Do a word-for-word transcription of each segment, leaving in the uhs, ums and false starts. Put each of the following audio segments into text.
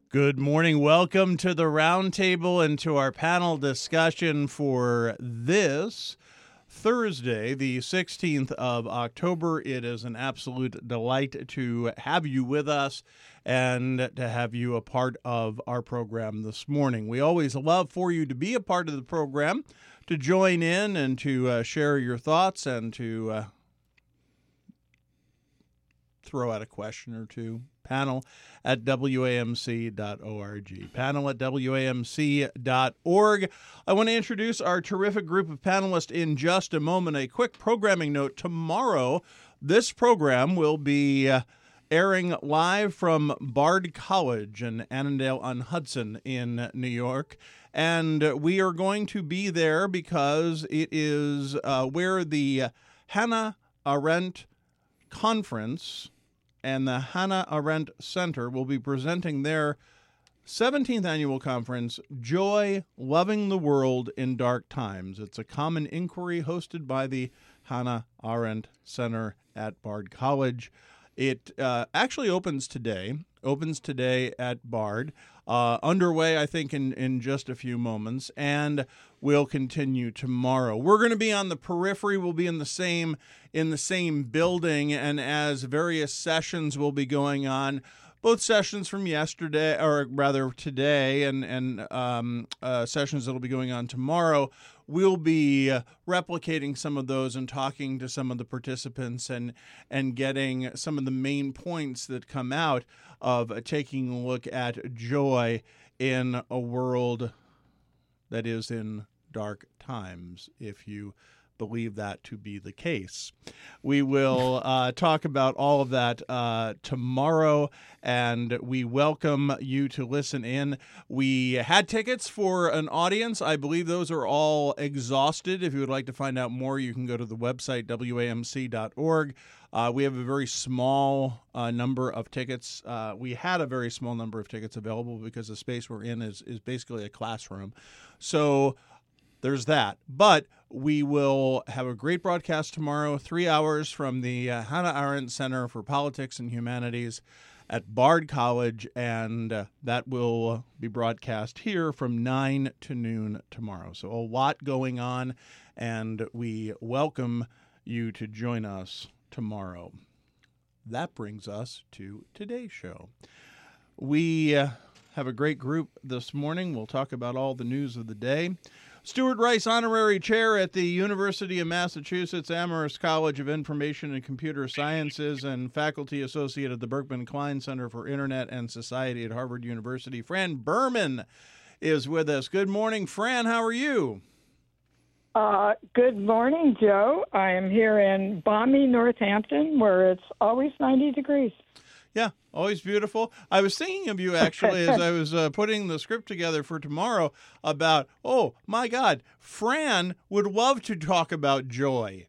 Good morning. Welcome to the roundtable and to our panel discussion for this Thursday, the sixteenth of October. It is an absolute delight to have you with us and to have you a part of our program this morning. We always love for you to be a part of the program, to join in and to uh, share your thoughts and to uh, throw out a question or two. Panel at W A M C dot org. Panel at W A M C dot org. I want to introduce our terrific group of panelists in just a moment. A quick programming note. Tomorrow, this program will be uh, airing live from Bard College in Annandale-on-Hudson in New York. And we are going to be there because it is uh, where the Hannah Arendt Conference and the Hannah Arendt Center will be presenting their seventeenth annual conference, Joy, Loving the World in Dark Times. It's a common inquiry hosted by the Hannah Arendt Center at Bard College. It uh, actually opens today, opens today at Bard, uh, underway, I think, in, in just a few moments, and will continue tomorrow. We're going to be on the periphery. We'll be in the same in the same building, and as various sessions will be going on, both sessions from yesterday, or rather today, and, and um, uh, sessions that will be going on tomorrow, we'll be uh, replicating some of those and talking to some of the participants and and getting some of the main points that come out of uh, taking a look at joy in a world that is in dark times, if you believe that to be the case. We will uh, talk about all of that uh, tomorrow, and we welcome you to listen in. We had tickets for an audience. I believe those are all exhausted. If you would like to find out more, you can go to the website, W A M C dot org. Uh, we have a very small uh, number of tickets. Uh, we had a very small number of tickets available because the space we're in is, is basically a classroom. So there's that. But we will have a great broadcast tomorrow, three hours from the uh, Hannah Arendt Center for Politics and Humanities at Bard College, and uh, that will be broadcast here from nine to noon tomorrow. So a lot going on, and we welcome you to join us tomorrow. That brings us to today's show. We uh, have a great group this morning. We'll talk about all the news of the day. Stuart Rice, Honorary Chair at the University of Massachusetts Amherst College of Information and Computer Sciences and Faculty Associate at the Berkman Klein Center for Internet and Society at Harvard University. Fran Berman is with us. Good morning, Fran. How are you? Uh, good morning, Joe. I am here in balmy Northampton, where it's always ninety degrees. Yeah, always beautiful. I was thinking of you, actually, as I was uh, putting the script together for tomorrow about, oh, my God, Fran would love to talk about joy.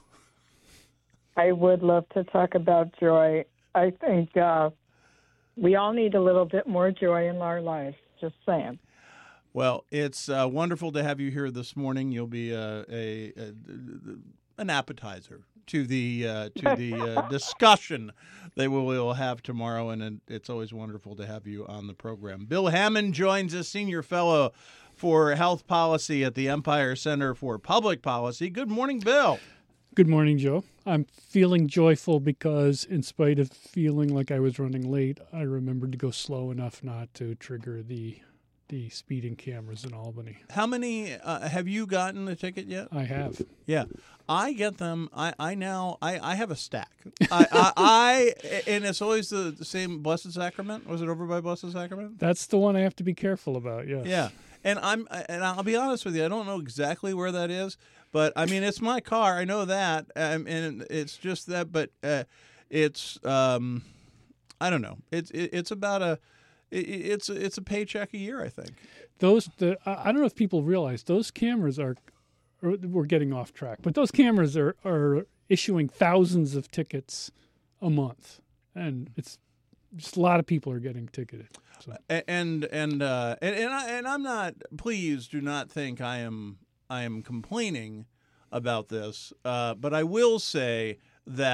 I would love to talk about joy. I think uh, we all need a little bit more joy in our lives, just saying. Well, it's uh, wonderful to have you here this morning. You'll be uh, a, a an appetizer to the uh, to the uh, discussion that we will have tomorrow, and it's always wonderful to have you on the program. Bill Hammond joins us, Senior Fellow for Health Policy at the Empire Center for Public Policy. Good morning, Bill. Good morning, Joe. I'm feeling joyful because in spite of feeling like I was running late, I remembered to go slow enough not to trigger the the speeding cameras in Albany. How many, uh, have you gotten a ticket yet? I have. Yeah. I get them. I, I now, I, I have a stack. I, I, I, and it's always the, the same Blessed Sacrament. Was it over by Blessed Sacrament? That's the one I have to be careful about, yes. Yeah. And I'm, and I'll be honest with you, I don't know exactly where that is, but I mean, it's my car. I know that. Um, and it's just that, but uh, it's, um, I don't know. It's, it, it's about a, It's it's a paycheck a year, I think. Those the I don't know if people realize those cameras are, are we're getting off track, but those cameras are, are issuing thousands of tickets a month, and it's just a lot of people are getting ticketed. So. And and uh, and and, I, and I'm not. Please do not think I am I am complaining about this, uh, but I will say that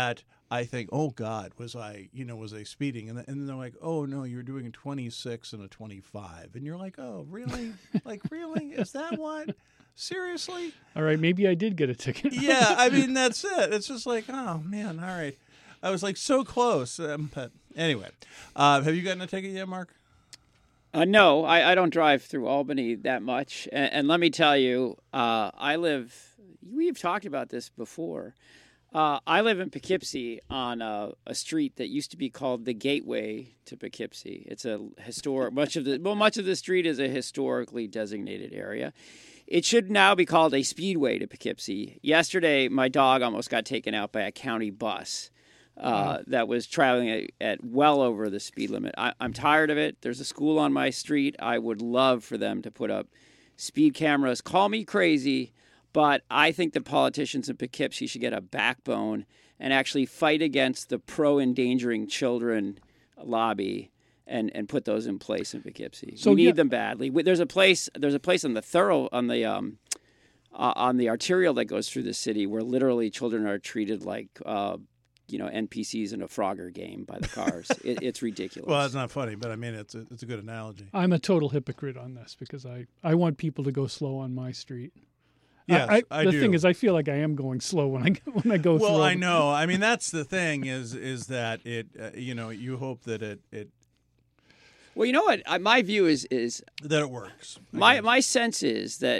I think, oh God, was I, you know, was I speeding? And, and they're like, oh no, you're doing a twenty-six and a twenty-five. And you're like, oh, really? Like, really? Is that what? Seriously? All right, maybe I did get a ticket. Yeah, I mean, that's it. It's just like, oh man, all right. I was like so close. Um, but anyway, uh, have you gotten a ticket yet, Mark? Uh, no, I, I don't drive through Albany that much. And, and let me tell you, uh, I live, we've talked about this before. Uh, I live in Poughkeepsie on a, a street that used to be called the Gateway to Poughkeepsie. It's a historic, much of the, well, much of the street is a historically designated area. It should now be called a speedway to Poughkeepsie. Yesterday, my dog almost got taken out by a county bus uh, that was traveling at, at well over the speed limit. I, I'm tired of it. There's a school on my street. I would love for them to put up speed cameras. Call me crazy, but I think the politicians in Poughkeepsie should get a backbone and actually fight against the pro-endangering children lobby and, and put those in place in Poughkeepsie. So, we need yeah. them badly. We, there's a place. There's a place on the thorough on the um, uh, on the arterial that goes through the city where literally children are treated like uh, you know N P Cs in a Frogger game by the cars. it, it's ridiculous. Well, it's not funny, but I mean, it's a, it's a good analogy. I'm a total hypocrite on this because I, I want people to go slow on my street. Yes, I, I, I the do. thing is, I feel like I am going slow when I when I go through. Well, I them. know. I mean, that's the thing is is that it. Uh, you know, you hope that it it Well, you know what? I, my view is is that it works. I my guess. my sense is that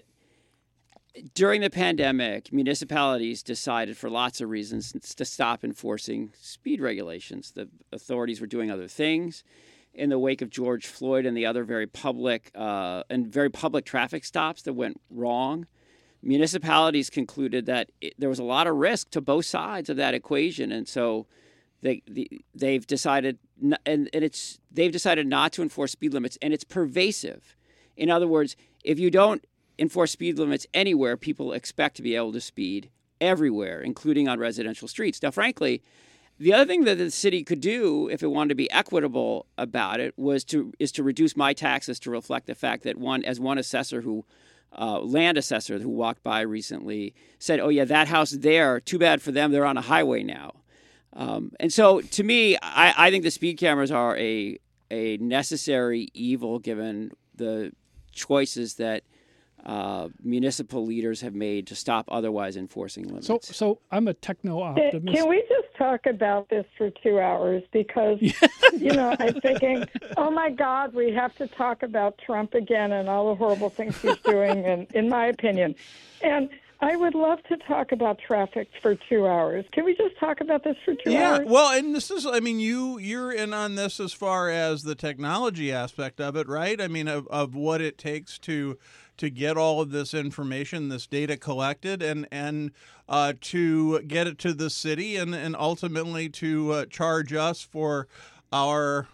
during the pandemic, municipalities decided for lots of reasons to stop enforcing speed regulations. The authorities were doing other things. In the wake of George Floyd and the other very public uh, and very public traffic stops that went wrong, municipalities concluded that it, there was a lot of risk to both sides of that equation, and so they, the, they've decided n- and, and it's they've decided not to enforce speed limits, and it's pervasive. In other words, if you don't enforce speed limits anywhere, people expect to be able to speed everywhere, including on residential streets. Now, frankly, the other thing that the city could do, if it wanted to be equitable about it, was to is to reduce my taxes to reflect the fact that one, as one assessor who, uh, land assessor who walked by recently said, "Oh yeah, that house there. Too bad for them. They're on a highway now." Um, and so, to me, I, I think the speed cameras are a a necessary evil given the choices that uh, municipal leaders have made to stop otherwise enforcing limits. So, so I'm a techno Can optimist. can we just talk about this for two hours? Because, you know, I'm thinking, oh, my God, we have to talk about Trump again and all the horrible things he's doing, and in my opinion. And I would love to talk about traffic for two hours. Can we just talk about this for two Yeah, hours? well, and this is, I mean, you, you're in on this as far as the technology aspect of it, right? I mean, of, of what it takes to to get all of this information, this data collected, and, and uh, to get it to the city and, and ultimately to uh, charge us for our,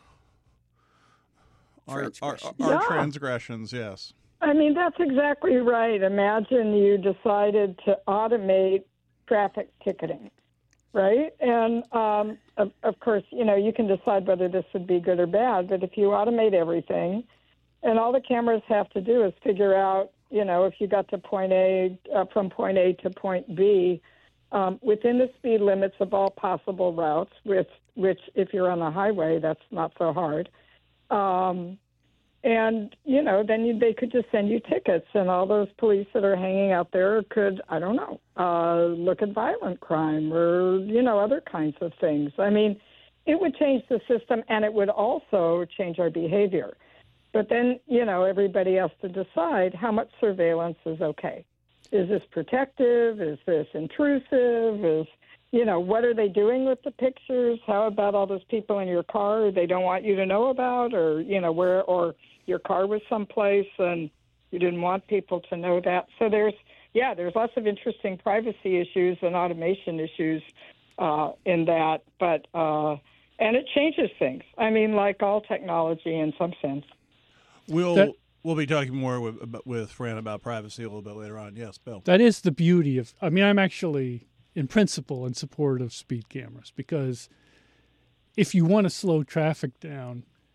our, our, Transgressions. our Yeah. transgressions, yes. I mean, that's exactly right. Imagine you decided to automate traffic ticketing, right? And, um, of, of course, you know, you can decide whether this would be good or bad, but if you automate everything, and all the cameras have to do is figure out, you know, if you got to point A, uh, from point A to point B, um, within the speed limits of all possible routes, which, which if you're on the highway, that's not so hard. Um, and, you know, then you, they could just send you tickets, and all those police that are hanging out there could, I don't know, uh, look at violent crime or, you know, other kinds of things. I mean, it would change the system, and it would also change our behavior. But then, you know, everybody has to decide how much surveillance is okay. Is this protective? Is this intrusive? Is, you know, what are they doing with the pictures? How about all those people in your car they don't want you to know about, or, you know, where, or your car was someplace and you didn't want people to know that. So there's, yeah, there's lots of interesting privacy issues and automation issues uh, in that. But, uh, and it changes things. I mean, like all technology in some sense. We'll That- we'll be talking more with with Fran about privacy a little bit later on. Yes, Bill. That is the beauty of, I mean, I'm actually in principle in support of speed cameras because if you want to slow traffic down,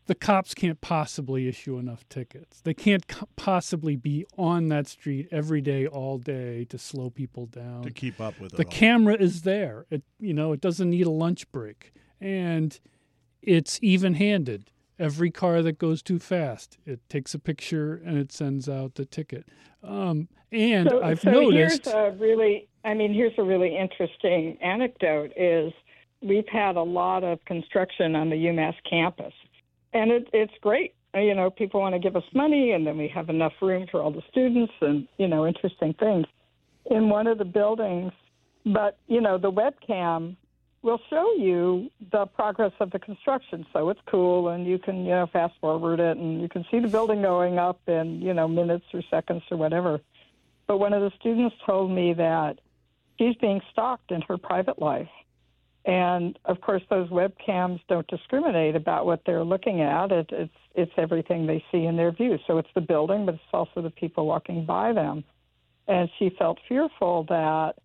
the cops can't possibly issue enough tickets. They can't co- possibly be on that street every day, all day to slow people down. To keep up with it The all. camera is there. It, you know, it doesn't need a lunch break. And it's even-handed. Every car that goes too fast, it takes a picture and it sends out the ticket. Um, and so, I've so noticed... here's a really, I mean, here's a really interesting anecdote is we've had a lot of construction on the UMass campus. And it, it's great. You know, people want to give us money, and then we have enough room for all the students and, you know, interesting things in one of the buildings. But, you know, the webcam will show you the progress of the construction. So it's cool, and you can, you know, fast forward it, and you can see the building going up in, you know, minutes or seconds or whatever. But one of the students told me that she's being stalked in her private life. And, of course, those webcams don't discriminate about what they're looking at. It, it's it's everything they see in their view. So it's the building, but it's also the people walking by them. And she felt fearful that,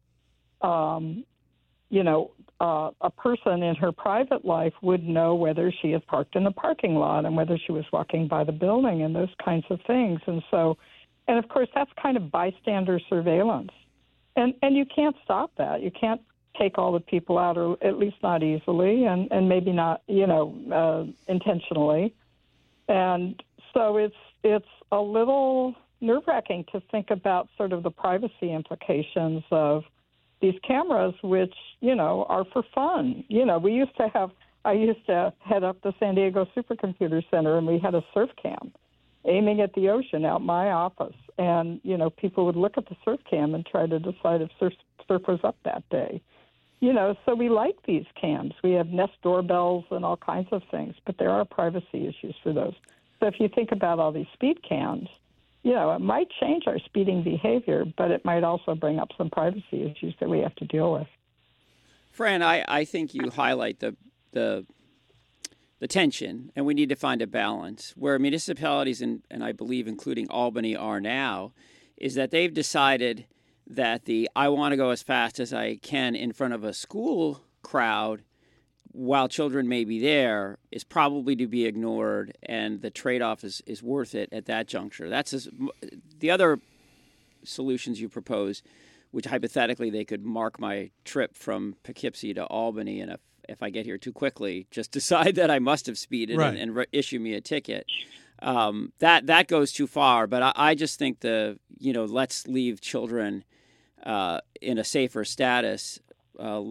um, you know, uh, a person in her private life would know whether she had parked in the parking lot and whether she was walking by the building and those kinds of things. And so, and, of course, that's kind of bystander surveillance. And and you can't stop that. You can't take all the people out, or at least not easily, and, and maybe not, you know, uh, intentionally. And so it's it's a little nerve-wracking to think about sort of the privacy implications of these cameras, which, you know, are for fun. You know, we used to have, I used to head up the San Diego Supercomputer Center, and we had a surf cam aiming at the ocean out my office. And, you know, people would look at the surf cam and try to decide if surf, surf was up that day. You know, so we like these cams. We have Nest doorbells and all kinds of things, but there are privacy issues for those. So if you think about all these speed cams, you know, it might change our speeding behavior, but it might also bring up some privacy issues that we have to deal with. Fran, I, I think you highlight the the the tension, and we need to find a balance. Where municipalities, and, and I believe including Albany are now, is that they've decided that the I want to go as fast as I can in front of a school crowd while children may be there is probably to be ignored, and the trade-off is, is worth it at that juncture. That's as, the other solutions you propose, which hypothetically they could mark my trip from Poughkeepsie to Albany, and if, if I get here too quickly, just decide that I must have speeded right. and, and re- issue me a ticket. Um, that that goes too far, but I, I just think the you know let's leave children uh, in a safer status uh,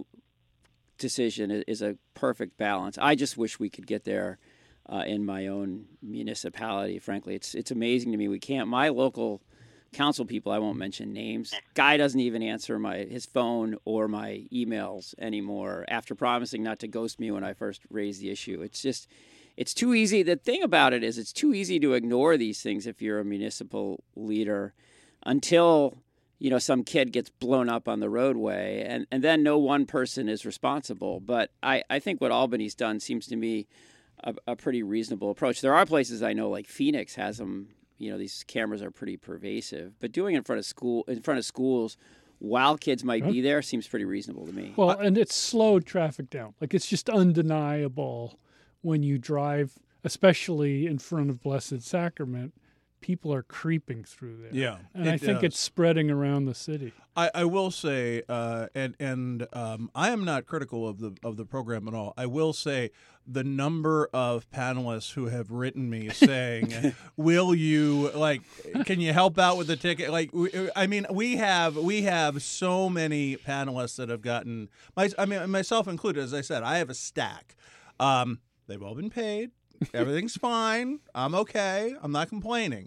decision is a perfect balance. I just wish we could get there uh, in my own municipality. Frankly, it's it's amazing to me we can't. My local council people, I won't mention names. Guy doesn't even answer my his phone or my emails anymore after promising not to ghost me when I first raised the issue. It's just. It's too easy. The thing about it is it's too easy to ignore these things if you're a municipal leader until, you know, some kid gets blown up on the roadway, and, and then no one person is responsible. But I, I think what Albany's done seems to me a, a pretty reasonable approach. There are places I know, like Phoenix has them, you know, these cameras are pretty pervasive. But doing it in front of school, in front of schools while kids might be there seems pretty reasonable to me. Well, and it's slowed traffic down. Like, it's just undeniable. When you drive, especially in front of Blessed Sacrament, people are creeping through there. Yeah, and it I think does. it's spreading around the city. I, I will say, uh, and and um, I am not critical of the of the program at all. I will say the number of panelists who have written me saying, "Will you like? Can you help out with the ticket?" Like, we, I mean, we have we have so many panelists that have gotten my, I mean, myself included. As I said, I have a stack. Um, They've all been paid. Everything's fine. I'm okay. I'm not complaining.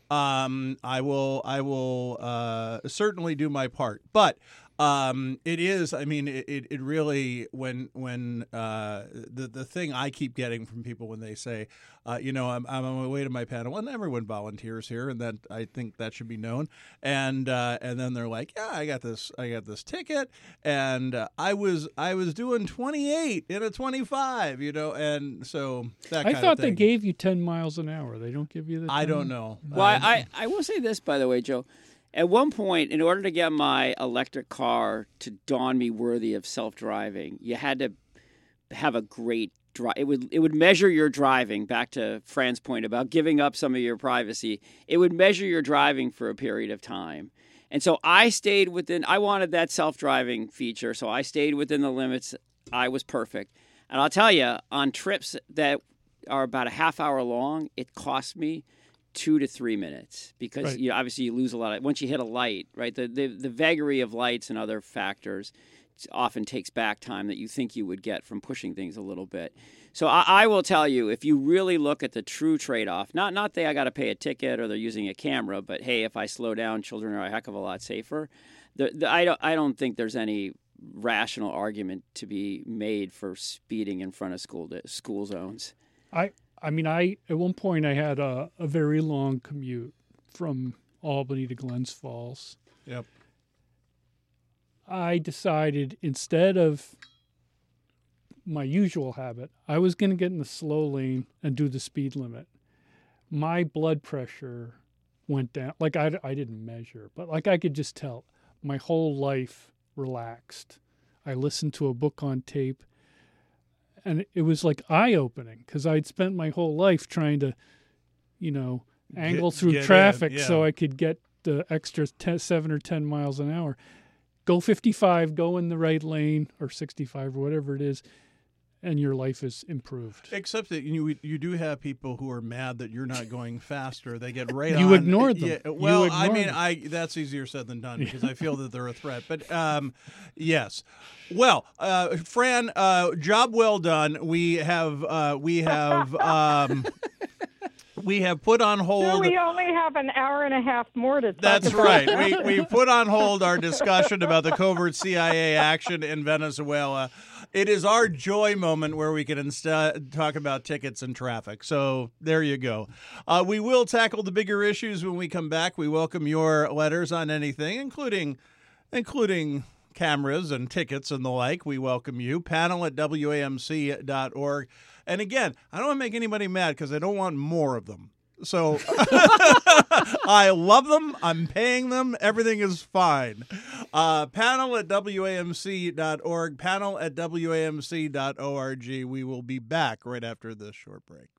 Um, I will. I will uh, certainly do my part. But um, it is. I mean, it, it, it really when when uh, the the thing I keep getting from people when they say, uh, you know, I'm I'm on my way to my panel, and everyone volunteers here, and that I think that should be known. And uh, and then they're like, yeah, I got this. I got this ticket, and uh, I was I was doing twenty-eight in a twenty-five, you know, and so that. I kind thought of thing. they gave you ten miles an hour. They don't give you the. I ten? don't know. Well, I, I, I will say this, by the way, Joe. At one point, in order to get my electric car to dawn me worthy of self-driving, you had to have a great drive. It would it would measure your driving. Back to Fran's point about giving up some of your privacy. It would measure your driving for a period of time. And so I stayed within. I wanted that self-driving feature, so I stayed within the limits. I was perfect. And I'll tell you, on trips that are about a half hour long, it cost me two to three minutes because Right. you know, obviously you lose a lot of once you hit a light, right? The, the the vagary of lights and other factors often takes back time that you think you would get from pushing things a little bit. So I, I will tell you, if you really look at the true trade-off, not not that I got to pay a ticket or they're using a camera, but hey, if I slow down, children are a heck of a lot safer. The, the, I don't I don't think there's any rational argument to be made for speeding in front of school school zones. I I mean, I at one point I had a, a very long commute from Albany to Glens Falls. Yep. I decided instead of my usual habit, I was going to get in the slow lane and do the speed limit. My blood pressure went down. Like I, I didn't measure, but like I could just tell my whole life relaxed. I listened to a book on tape. And it was like eye-opening because I'd spent my whole life trying to, you know, angle Get- through get in, traffic yeah. so I could get the extra ten, seven or ten miles an hour. Go fifty-five, go in the right lane, or sixty-five, or whatever it is, and your life is improved. Except that you you do have people who are mad that you're not going faster. They get right on. You ignored them. Yeah, You well, I ignored mean, them. I that's easier said than done because I feel that they're a threat. But um, yes, well, uh, Fran, uh, job well done. We have uh, we have um, we have put on So hold. we only have an hour and a half more to talk That's about. right. We we put on hold our discussion about the covert C I A action in Venezuela. It is our joy moment where we can instead talk about tickets and traffic. So there you go. Uh, we will tackle the bigger issues when we come back. We welcome your letters on anything, including including cameras and tickets and the like. We welcome you. Panel at W A M C dot org. And again, I don't want to make anybody mad because I don't want more of them. So I love them. I'm paying them. Everything is fine. Uh, panel at W A M C dot org. Panel at W A M C dot org. We will be back right after this short break.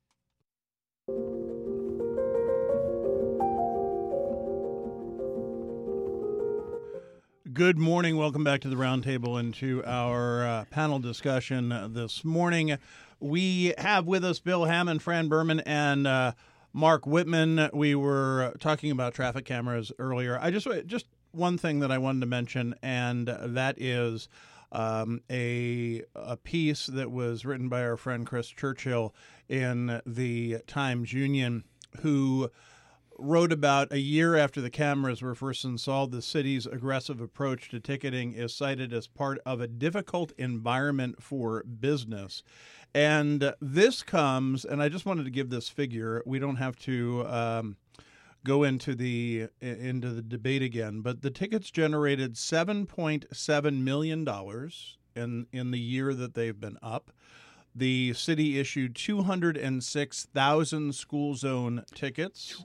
Good morning. Welcome back to the Roundtable and to our uh, panel discussion uh, this morning. We have with us Bill Hammond, Fran Berman, and uh, Mark Whitman. We were talking about traffic cameras earlier. I just just one thing that I wanted to mention, and that is um, a a piece that was written by our friend Chris Churchill in the Times Union, who wrote about a year after the cameras were first installed, the city's aggressive approach to ticketing is cited as part of a difficult environment for business. And this comes, and I just wanted to give this figure. We don't have to um, go into the into the debate again, but the tickets generated seven point seven million dollars in in the year that they've been up. The city issued two hundred six thousand school zone tickets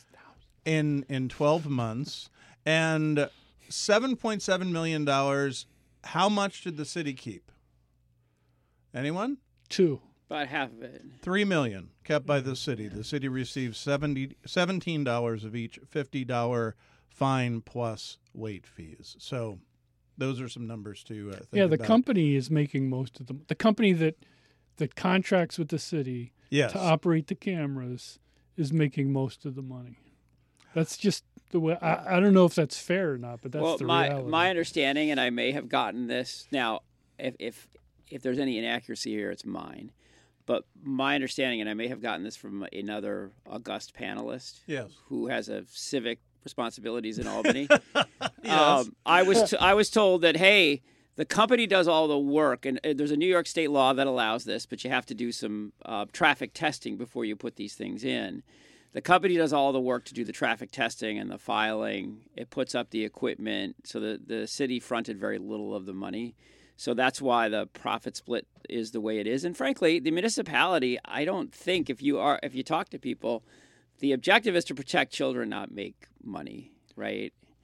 in in twelve months, and seven point seven million dollars. How much did the city keep? Anyone? Two. About half of it. Three million dollars kept by the city. The city received seventy, seventeen dollars of each fifty dollars fine plus late fees. So those are some numbers to uh, think Yeah, the about. company is making most of them. The company that that contracts with the city Yes. to operate the cameras is making most of the money. That's just the way. I, I don't know if that's fair or not, but that's well, the my reality. my understanding, and I may have gotten this now. If if if there's any inaccuracy here, it's mine. But my understanding, and I may have gotten this from another august panelist, Yes. who has a civic responsibilities in Albany. Yes. um, I was t- I was told that hey, the company does all the work, and uh, there's a New York State law that allows this, but you have to do some uh, traffic testing before you put these things in. The company does all the work to do the traffic testing and the filing. It puts up the equipment, so the the city fronted very little of the money. So that's why the profit split is the way it is. And frankly, the municipality, I don't think if you are if you talk to people, the objective is to protect children, not make money, right?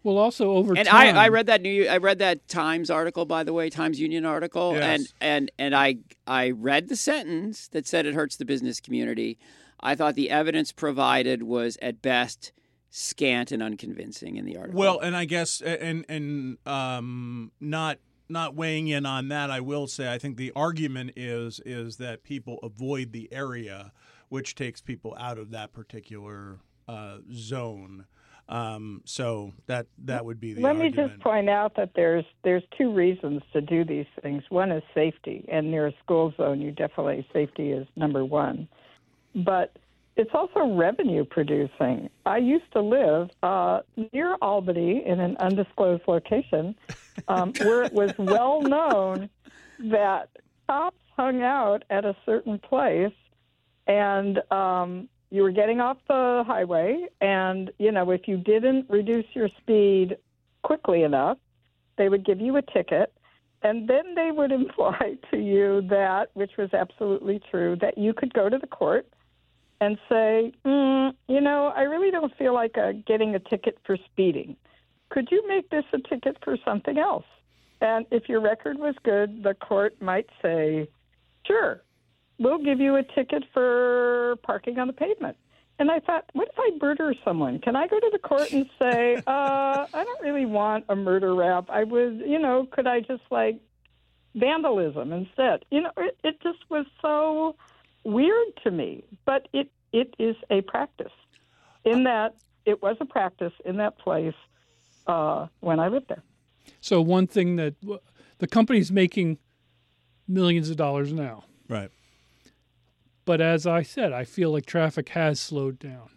Well, also over And time. I, I read that new I read that Times article, by the way, Times Union article, Yes. and and and I I read the sentence that said it hurts the business community. I thought the evidence provided was at best scant and unconvincing in the article. Well, and I guess and and um, not not weighing in on that, I will say I think the argument is is that people avoid the area, which takes people out of that particular uh, zone. Um, so that that would be the Let argument. me just point out that there's there's two reasons to do these things. One is safety, and near a school zone, you definitely safety is number one. But it's also revenue producing. I used to live uh, near Albany in an undisclosed location, um, where it was well known that cops hung out at a certain place, and um, you were getting off the highway, and, you know, if you didn't reduce your speed quickly enough, they would give you a ticket, and then they would imply to you that, which was absolutely true, that you could go to the court and say, mm, you know, I really don't feel like uh, getting a ticket for speeding. Could you make this a ticket for something else? And if your record was good, the court might say, sure, we'll give you a ticket for parking on the pavement. And I thought, what if I murder someone? Can I go to the court and say, uh, I don't really want a murder rap. I was, you know, could I just like vandalism instead? You know, it, it just was so weird to me. But it, it is a practice in that it was a practice in that place uh, when I lived there. So one thing that the company's making millions of dollars now. Right. But as I said, I feel like traffic has slowed down.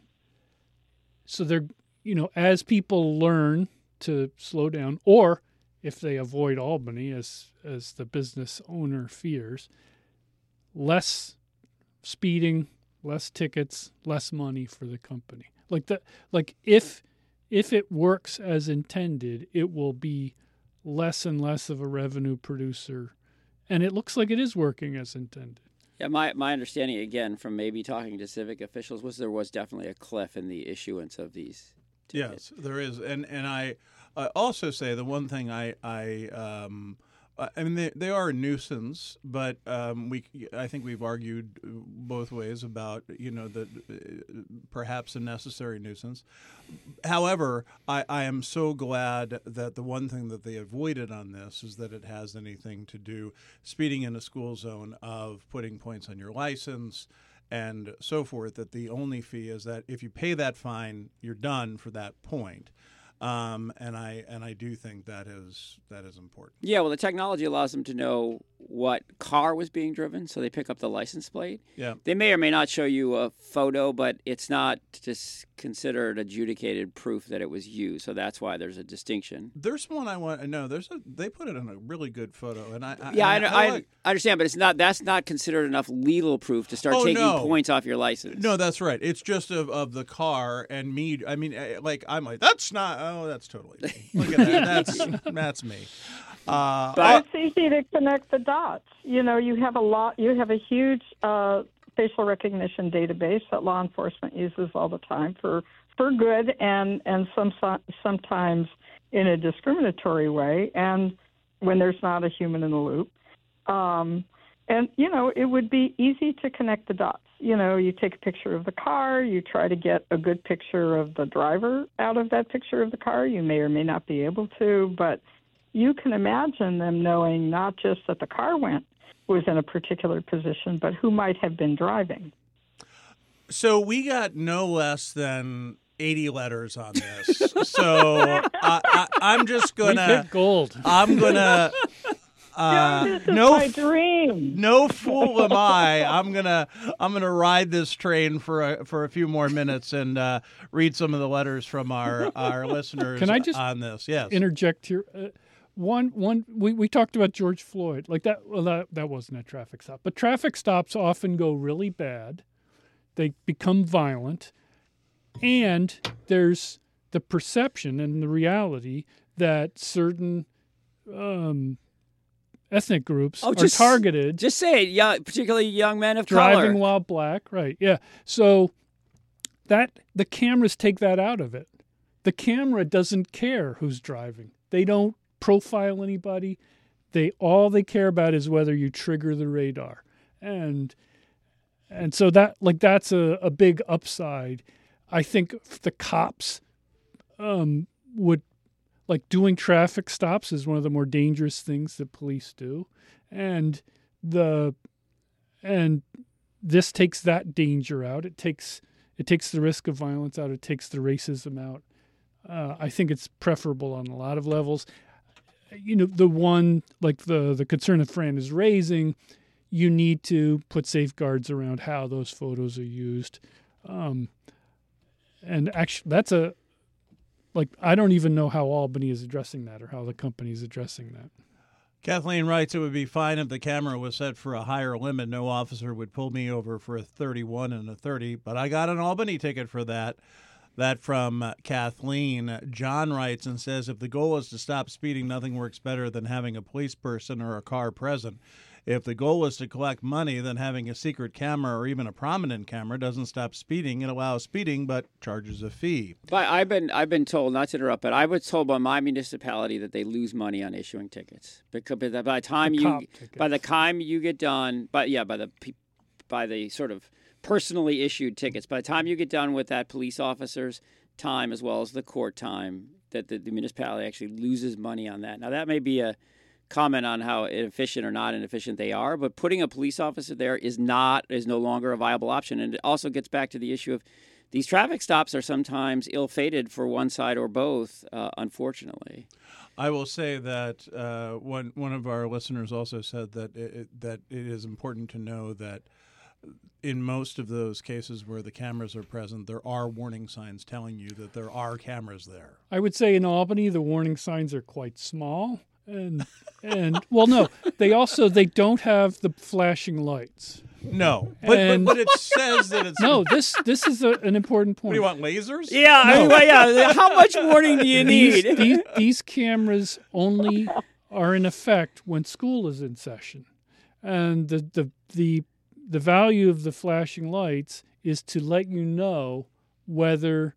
So they're, you know, as people learn to slow down, or if they avoid Albany, as as the business owner fears, less speeding, less tickets, less money for the company. Like the like if if it works as intended, it will be less and less of a revenue producer, and it looks like it is working as intended. Yeah, my, my understanding, again, from maybe talking to civic officials, was there was definitely a cliff in the issuance of these tickets. Yes, there is, and and I uh, also say the one thing I I um, I mean they they are a nuisance, but um, we I think we've argued both ways about you know that uh, perhaps a necessary nuisance. However, I, I am so glad that the one thing that they avoided on this is that it has anything to do speeding in a school zone of putting points on your license and so forth, that the only fee is that if you pay that fine, you're done for that point. Um, and I and I do think that is that is important. Yeah, well, the technology allows them to know what car was being driven, so they pick up the license plate. Yeah. They may or may not show you a photo, but it's not just considered adjudicated proof that it was you, so that's why there's a distinction. There's one I want. No, there's a. They put it in a really good photo, and I. I Yeah, I, I, I, I, like, I understand, but it's not. That's not considered enough legal proof to start Oh, taking no. points off your license. No, that's right. It's just of, of the car and me. I mean, eh, like I'm like that's not. Oh, that's totally me. Look at that. That's that's me. Uh, But- It's easy to connect the dots. You know, you have a lot. You have a huge uh, facial recognition database that law enforcement uses all the time for for good and and some sometimes in a discriminatory way, and when there's not a human in the loop. Um, and you know, it would be easy to connect the dots. You know, you take a picture of the car, you try to get a good picture of the driver out of that picture of the car. You may or may not be able to, but you can imagine them knowing not just that the car went was in a particular position, but who might have been driving. So we got no less than eighty letters on this. So I, I, I'm just We've gonna. hit gold. I'm gonna. Uh, this is no, my dream. no fool am I. I'm gonna I'm gonna ride this train for a, for a few more minutes and uh, read some of the letters from our our listeners. Can I just on this? Yes. Interject here. Uh, one, one. We, we talked about George Floyd, like that. Well, that that wasn't a traffic stop, but traffic stops often go really bad. They become violent, and there's the perception and the reality that certain um, ethnic groups Oh, are just- targeted. Just say it, young, particularly young men of driving color. while black, right? Yeah. So that the cameras take that out of it. the camera doesn't care who's driving. They don't profile anybody. They all they care about is whether you trigger the radar. And and so that like that's a, a big upside. I think the cops um, would like doing traffic stops is one of the more dangerous things that police do. And the and this takes that danger out. It takes it takes the risk of violence out. It takes the racism out. Uh, I think it's preferable on a lot of levels. You know, the one like the the concern that Fran is raising, you need to put safeguards around how those photos are used. Um, and actually, that's a like I don't even know how Albany is addressing that or how the company is addressing that. Kathleen writes, it would be fine if the camera was set for a higher limit. No officer would pull me over for a thirty-one and a thirty, but I got an Albany ticket for that. That from Kathleen. John writes and says, if the goal is to stop speeding, nothing works better than having a police person or a car present. If the goal is to collect money, then having a secret camera or even a prominent camera doesn't stop speeding. It allows speeding, but charges a fee. But I've been I've been told, not to interrupt, but I was told by my municipality that they lose money on issuing tickets because by the time The you cop by the tickets. time you get done, but yeah, by the pe- by the sort of personally issued tickets, by the time you get done with that police officer's time as well as the court time, that the, the municipality actually loses money on that. Now that may be a comment on how inefficient or not inefficient they are, but putting a police officer there is not is no longer a viable option. And it also gets back to the issue of these traffic stops are sometimes ill-fated for one side or both, uh, unfortunately. I will say that uh, one one of our listeners also said that it, that it is important to know that in most of those cases where the cameras are present, there are warning signs telling you that there are cameras there. I would say in Albany the warning signs are quite small, and and well, no, they also they don't have the flashing lights. No, but, And- but, but it says that it's... No, this this is a, an important point. What, do you want lasers? Yeah, I mean, well, yeah. How much warning do you these, need? these, these cameras only are in effect when school is in session. And the, the, the, the value of the flashing lights is to let you know whether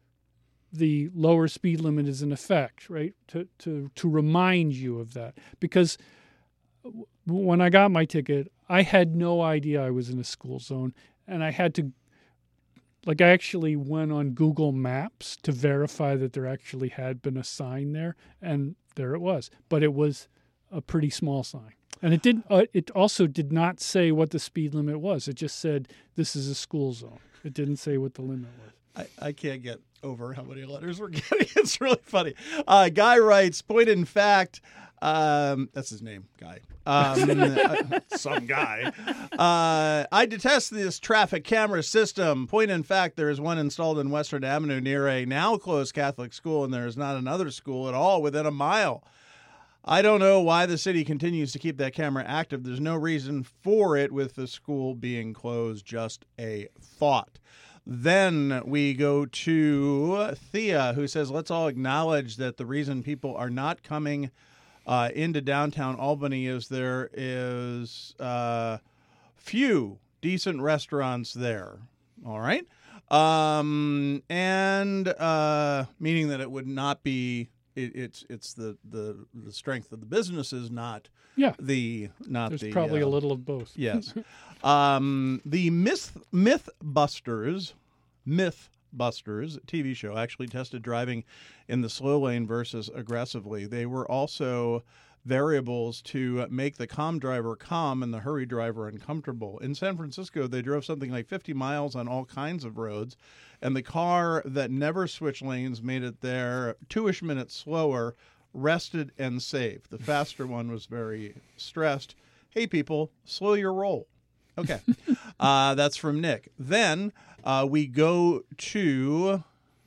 the lower speed limit is in effect, right? To, to, to remind you of that. Because w- when I got my ticket, I had no idea I was in a school zone. And I had to Like I actually went on Google Maps to verify that there actually had been a sign there, and there it was. But it was a pretty small sign, and it did. Uh, it also did not say what the speed limit was. It just said this is a school zone. It didn't say what the limit was. I, I can't get over how many letters we're getting. It's really funny. Uh, Guy writes, point in fact, um, that's his name, Guy. Um, uh, some guy. Uh, I detest this traffic camera system. Point in fact, there is one installed in Western Avenue near a now closed Catholic school, and there is not another school at all within a mile. I don't know why the city continues to keep that camera active. There's no reason for it with the school being closed. Just a thought. Then we go to Thea, who says, let's all acknowledge that the reason people are not coming uh, into downtown Albany is there is uh, few decent restaurants there. All right. Um, and uh, meaning that it would not be, it, it's it's the, the, the strength of the businesses, not Yeah, the, not there's the. probably uh, a little of both. Yes. Um, the Myth Mythbusters, Mythbusters T V show actually tested driving in the slow lane versus aggressively. They were also variables to make the calm driver calm and the hurry driver uncomfortable. In San Francisco, they drove something like fifty miles on all kinds of roads, and the car that never switched lanes made it there two-ish minutes slower, rested and safe. The faster one was very stressed. Hey, people, slow your roll. Okay. uh, that's from Nick. Then uh, we go to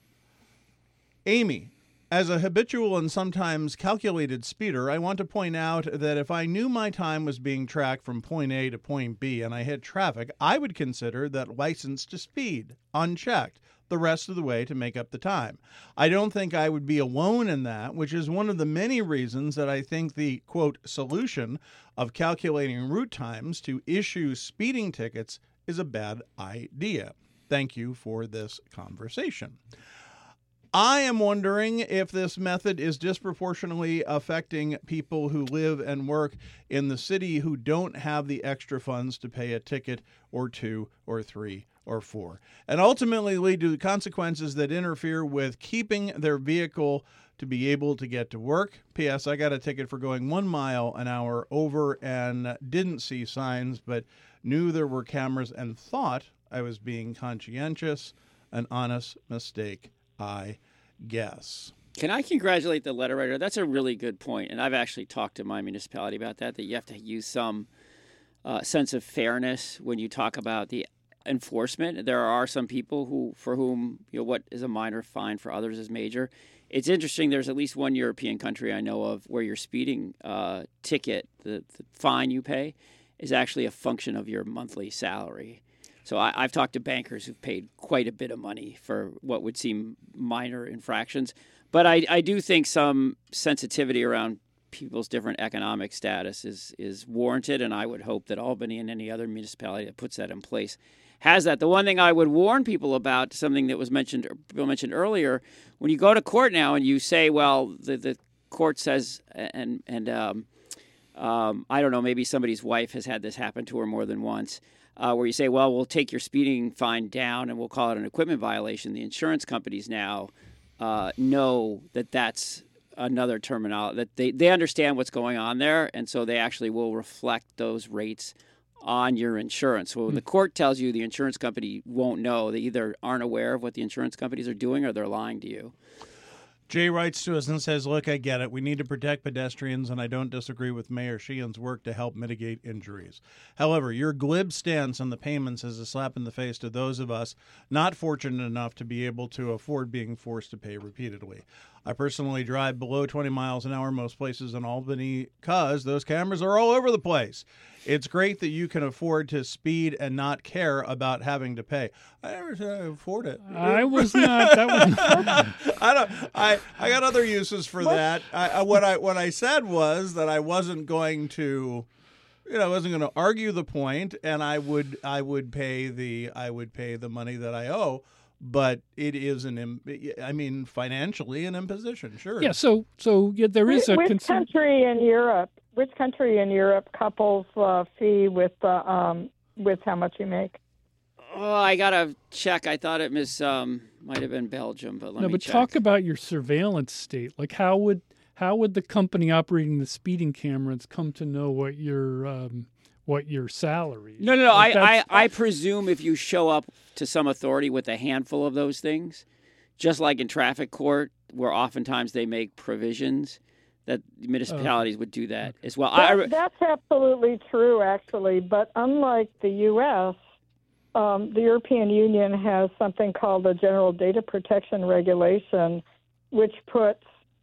Amy. As a habitual and sometimes calculated speeder, I want to point out that if I knew my time was being tracked from point A to point B and I hit traffic, I would consider that license to speed unchecked the rest of the way to make up the time. I don't think I would be alone in that, which is one of the many reasons that I think the, quote, solution of calculating route times to issue speeding tickets is a bad idea. Thank you for this conversation. I am wondering if this method is disproportionately affecting people who live and work in the city who don't have the extra funds to pay a ticket or two or three or four, and ultimately lead to consequences that interfere with keeping their vehicle to be able to get to work. P S. I got a ticket for going one mile an hour over and didn't see signs, but knew there were cameras and thought I was being conscientious. An honest mistake, I guess. Can I congratulate the letter writer? That's a really good point. And I've actually talked to my municipality about that, that you have to use some uh, sense of fairness when you talk about the enforcement. There are some people who, for whom, you know, what is a minor fine for others is major. It's interesting. There's at least one European country I know of where your speeding uh, ticket, the, the fine you pay, is actually a function of your monthly salary. So I, I've talked to bankers who've paid quite a bit of money for what would seem minor infractions. But I, I do think some sensitivity around people's different economic status is, is warranted, and I would hope that Albany and any other municipality that puts that in place has that. The one thing I would warn people about, something that was mentioned, Bill mentioned earlier, when you go to court now and you say, well, the, the court says, and, and um, um, I don't know, maybe somebody's wife has had this happen to her more than once, Uh, where you say, well, we'll take your speeding fine down and we'll call it an equipment violation. The insurance companies now uh, know that that's another terminology, that they, they understand what's going on there, and so they actually will reflect those rates on your insurance. So when the court tells you the insurance company won't know, they either aren't aware of what the insurance companies are doing or they're lying to you. Jay writes to us and says, look, I get it. We need to protect pedestrians, and I don't disagree with Mayor Sheehan's work to help mitigate injuries. However, your glib stance on the payments is a slap in the face to those of us not fortunate enough to be able to afford being forced to pay repeatedly. I personally drive below twenty miles an hour most places in Albany because those cameras are all over the place. It's great that you can afford to speed and not care about having to pay. I never said I afford it. I was not. That was not. I don't. I, I got other uses for that. I, I, what I what I said was that I wasn't going to, you know, I wasn't going to argue the point, and I would I would pay the I would pay the money that I owe. But it is an, im- I mean, financially an imposition, sure. Yeah. So so yeah, there is a which concern. country in Europe? Which country in Europe couples uh, fee with uh, um, with how much you make? Oh, I gotta check. I thought it was um, might have been Belgium, but let no, me but check. talk about your surveillance state. Like how would how would the company operating the speeding cameras come to know what your um, what your salary is? No, no, no. Like I, I, that's- I presume if you show up to some authority with a handful of those things, just like in traffic court, where oftentimes they make provisions, that municipalities would do that as well. That, I, that's absolutely true, actually. But unlike the U S, um, the European Union has something called the General Data Protection Regulation, which puts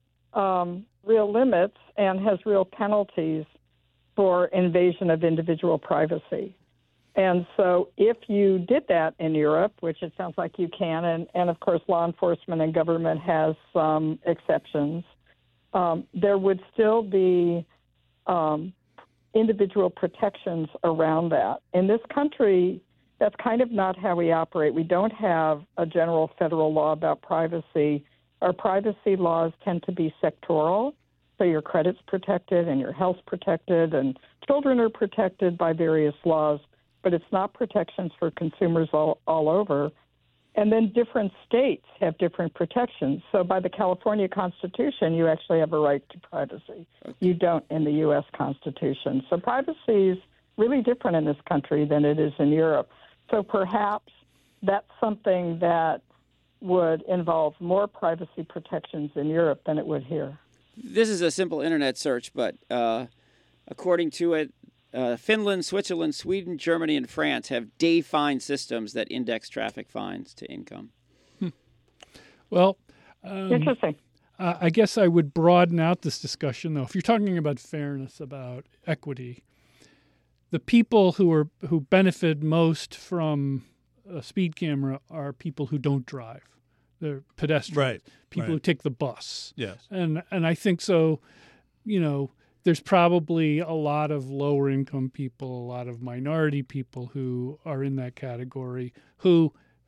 um, real limits and has real penalties for invasion of individual privacy. And so if you did that in Europe, which it sounds like you can, and, and of course law enforcement and government has some exceptions, um, there would still be um, individual protections around that. In this country, that's kind of not how we operate. We don't have a general federal law about privacy. Our privacy laws tend to be sectoral, so your credit's protected and your health's protected and children are protected by various laws, but it's not protections for consumers all, all over. And then different states have different protections. So by the California Constitution, you actually have a right to privacy. Okay. You don't in the U S Constitution. So privacy is really different in this country than it is in Europe. So perhaps that's something that would involve more privacy protections in Europe than it would here. This is a simple internet search, but uh, according to it, Uh, Finland, Switzerland, Sweden, Germany, and France have day fine systems that index traffic fines to income. Hmm. Well, um, interesting. Uh, I guess I would broaden out this discussion, though. If you're talking about fairness, about equity, the people who are who benefit most from a speed camera are people who don't drive. They're pedestrians, right? People right. who take the bus. Yes, and and I think so. You know. There's probably a lot of lower income people, a lot of minority people who are in that category who,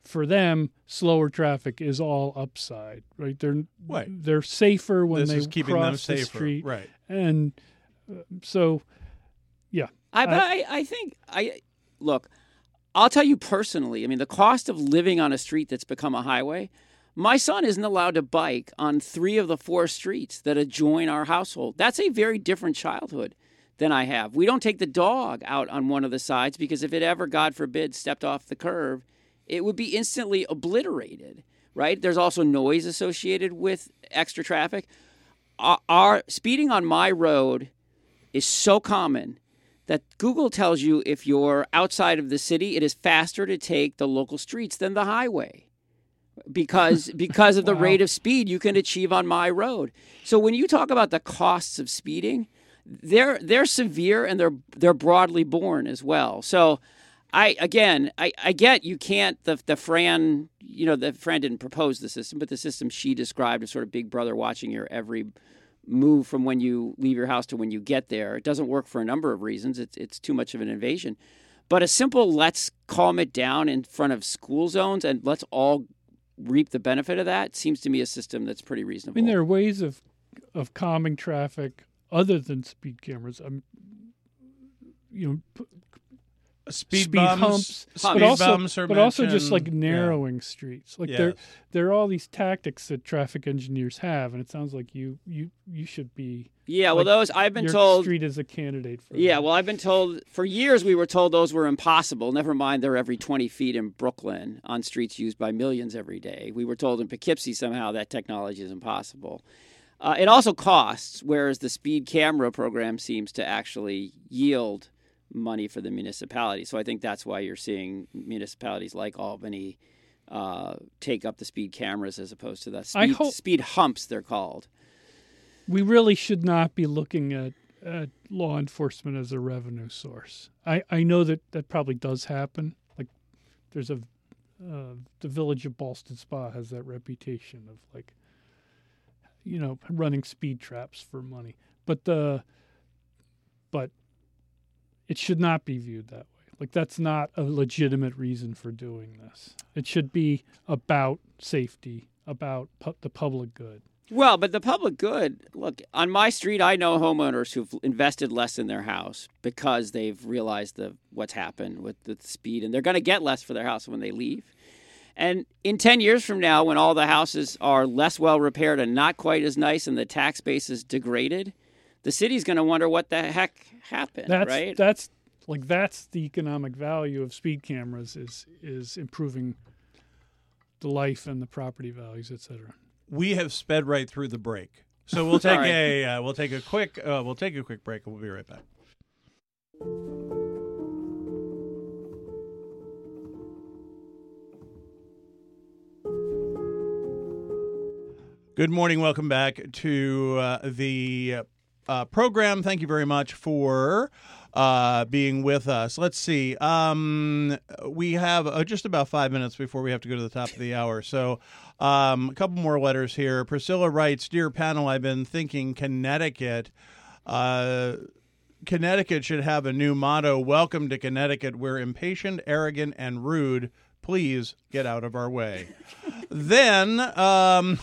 for them, slower traffic is all upside, right? They're Right. they're safer when This they is keeping them cross the safer. street, Right. and uh, so yeah. I, but I, I think I look. I'll tell you personally. I mean, the cost of living on a street that's become a highway. My son isn't allowed to bike on three of the four streets that adjoin our household. That's a very different childhood than I have. We don't take the dog out on one of the sides because if it ever, God forbid, stepped off the curb, it would be instantly obliterated, right? There's also noise associated with extra traffic. Our, our speeding on my road is so common that Google tells you if you're outside of the city, it is faster to take the local streets than the highway because because of the Wow. rate of speed you can achieve on my road. So when you talk about the costs of speeding, they're they're severe and they're they're broadly borne as well. So I again I, I get you can't the the Fran you know the Fran didn't propose the system, but the system she described as sort of Big Brother watching your every move from when you leave your house to when you get there. It doesn't work for a number of reasons. It's it's too much of an invasion. But a simple let's calm it down in front of school zones and let's all reap the benefit of that seems to me a system that's pretty I reasonable. mean, there are ways of of calming traffic other than speed cameras. Um, you know, p- Speed, speed bumps, humps, speed but also, bumps are but also just like mentioned. Yeah. narrowing streets. Like Yes. there, there are all these tactics that traffic engineers have, and it sounds like you, you, you should be. yeah, well, like, those I've been your told. street is a candidate for. Yeah, that. well, I've been told for years we were told those were impossible. Never mind, they're every twenty feet in Brooklyn on streets used by millions every day. We were told in Poughkeepsie somehow that technology is impossible. Uh, it also costs, whereas the speed camera program seems to actually yield money for the municipality. So I think that's why you're seeing municipalities like Albany uh, take up the speed cameras as opposed to the I speed, hope- speed humps, they're called. we really should not be looking at, at law enforcement as a revenue source. I, I know that that probably does happen. Like there's a uh, the village of Ballston Spa has that reputation of like, you know, running speed traps for money. But the but it should not be viewed that way. Like that's not a legitimate reason for doing this. It should be about safety, about pu- the public good. Well, but the public good, look, on my street, I know homeowners who've invested less in their house because they've realized the what's happened with the speed, and they're going to get less for their house when they leave. And in ten years from now, when all the houses are less well repaired and not quite as nice and the tax base is degraded, the city's going to wonder what the heck happened, That's right? that's like that's the economic value of speed cameras is is improving the life and the property values, et cetera. We have sped right through the break, so we'll take All right. a uh, we'll take a quick uh, we'll take a quick break, and we'll be right back. Good morning. Welcome back to uh, the uh, program. Thank you very much for uh, being with us. Let's see. Um, we have uh, just about five minutes before we have to go to the top of the hour. So um, a couple more letters here. Priscilla writes, Dear panel, I've been thinking Connecticut. Uh, Connecticut should have a new motto. Welcome to Connecticut. We're impatient, arrogant, and rude. Please get out of our way. Then... Um,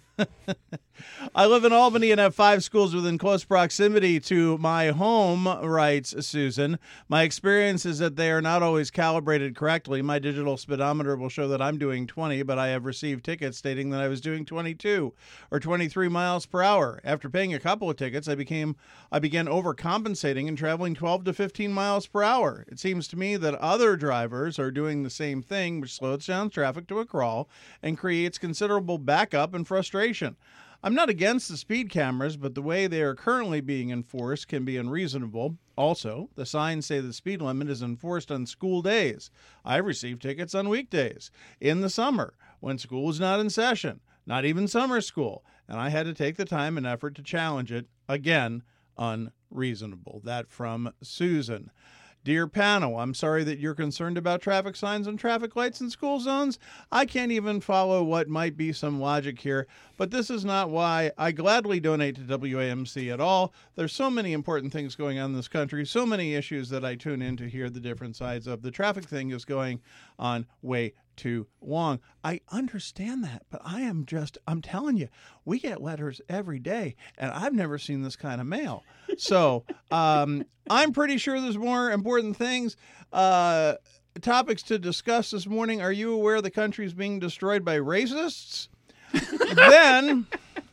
I live in Albany and have five schools within close proximity to my home, writes Susan. My experience is that they are not always calibrated correctly. My digital speedometer will show that I'm doing twenty, but I have received tickets stating that I was doing twenty-two or twenty-three miles per hour. After paying a couple of tickets, I became I began overcompensating and traveling twelve to fifteen miles per hour. It seems to me that other drivers are doing the same thing, which slows down traffic to a crawl and creates considerable backup and frustration. I'm not against the speed cameras, but the way they are currently being enforced can be unreasonable. Also, the signs say the speed limit is enforced on school days. I've received tickets on weekdays, in the summer, when school is not in session, not even summer school, and I had to take the time and effort to challenge it. Again, unreasonable. That from Susan. Dear panel, I'm sorry that you're concerned about traffic signs and traffic lights in school zones. I can't even follow what might be some logic here, but this is not why I gladly donate to W A M C at all. There's so many important things going on in this country, so many issues that I tune in to hear the different sides of. The traffic thing is going on way too long. I understand that, but I am just, I'm telling you, we get letters every day, and I've never seen this kind of mail. So um, I'm pretty sure there's more important things. Uh, topics to discuss this morning. Are you aware the country is being destroyed by racists? Then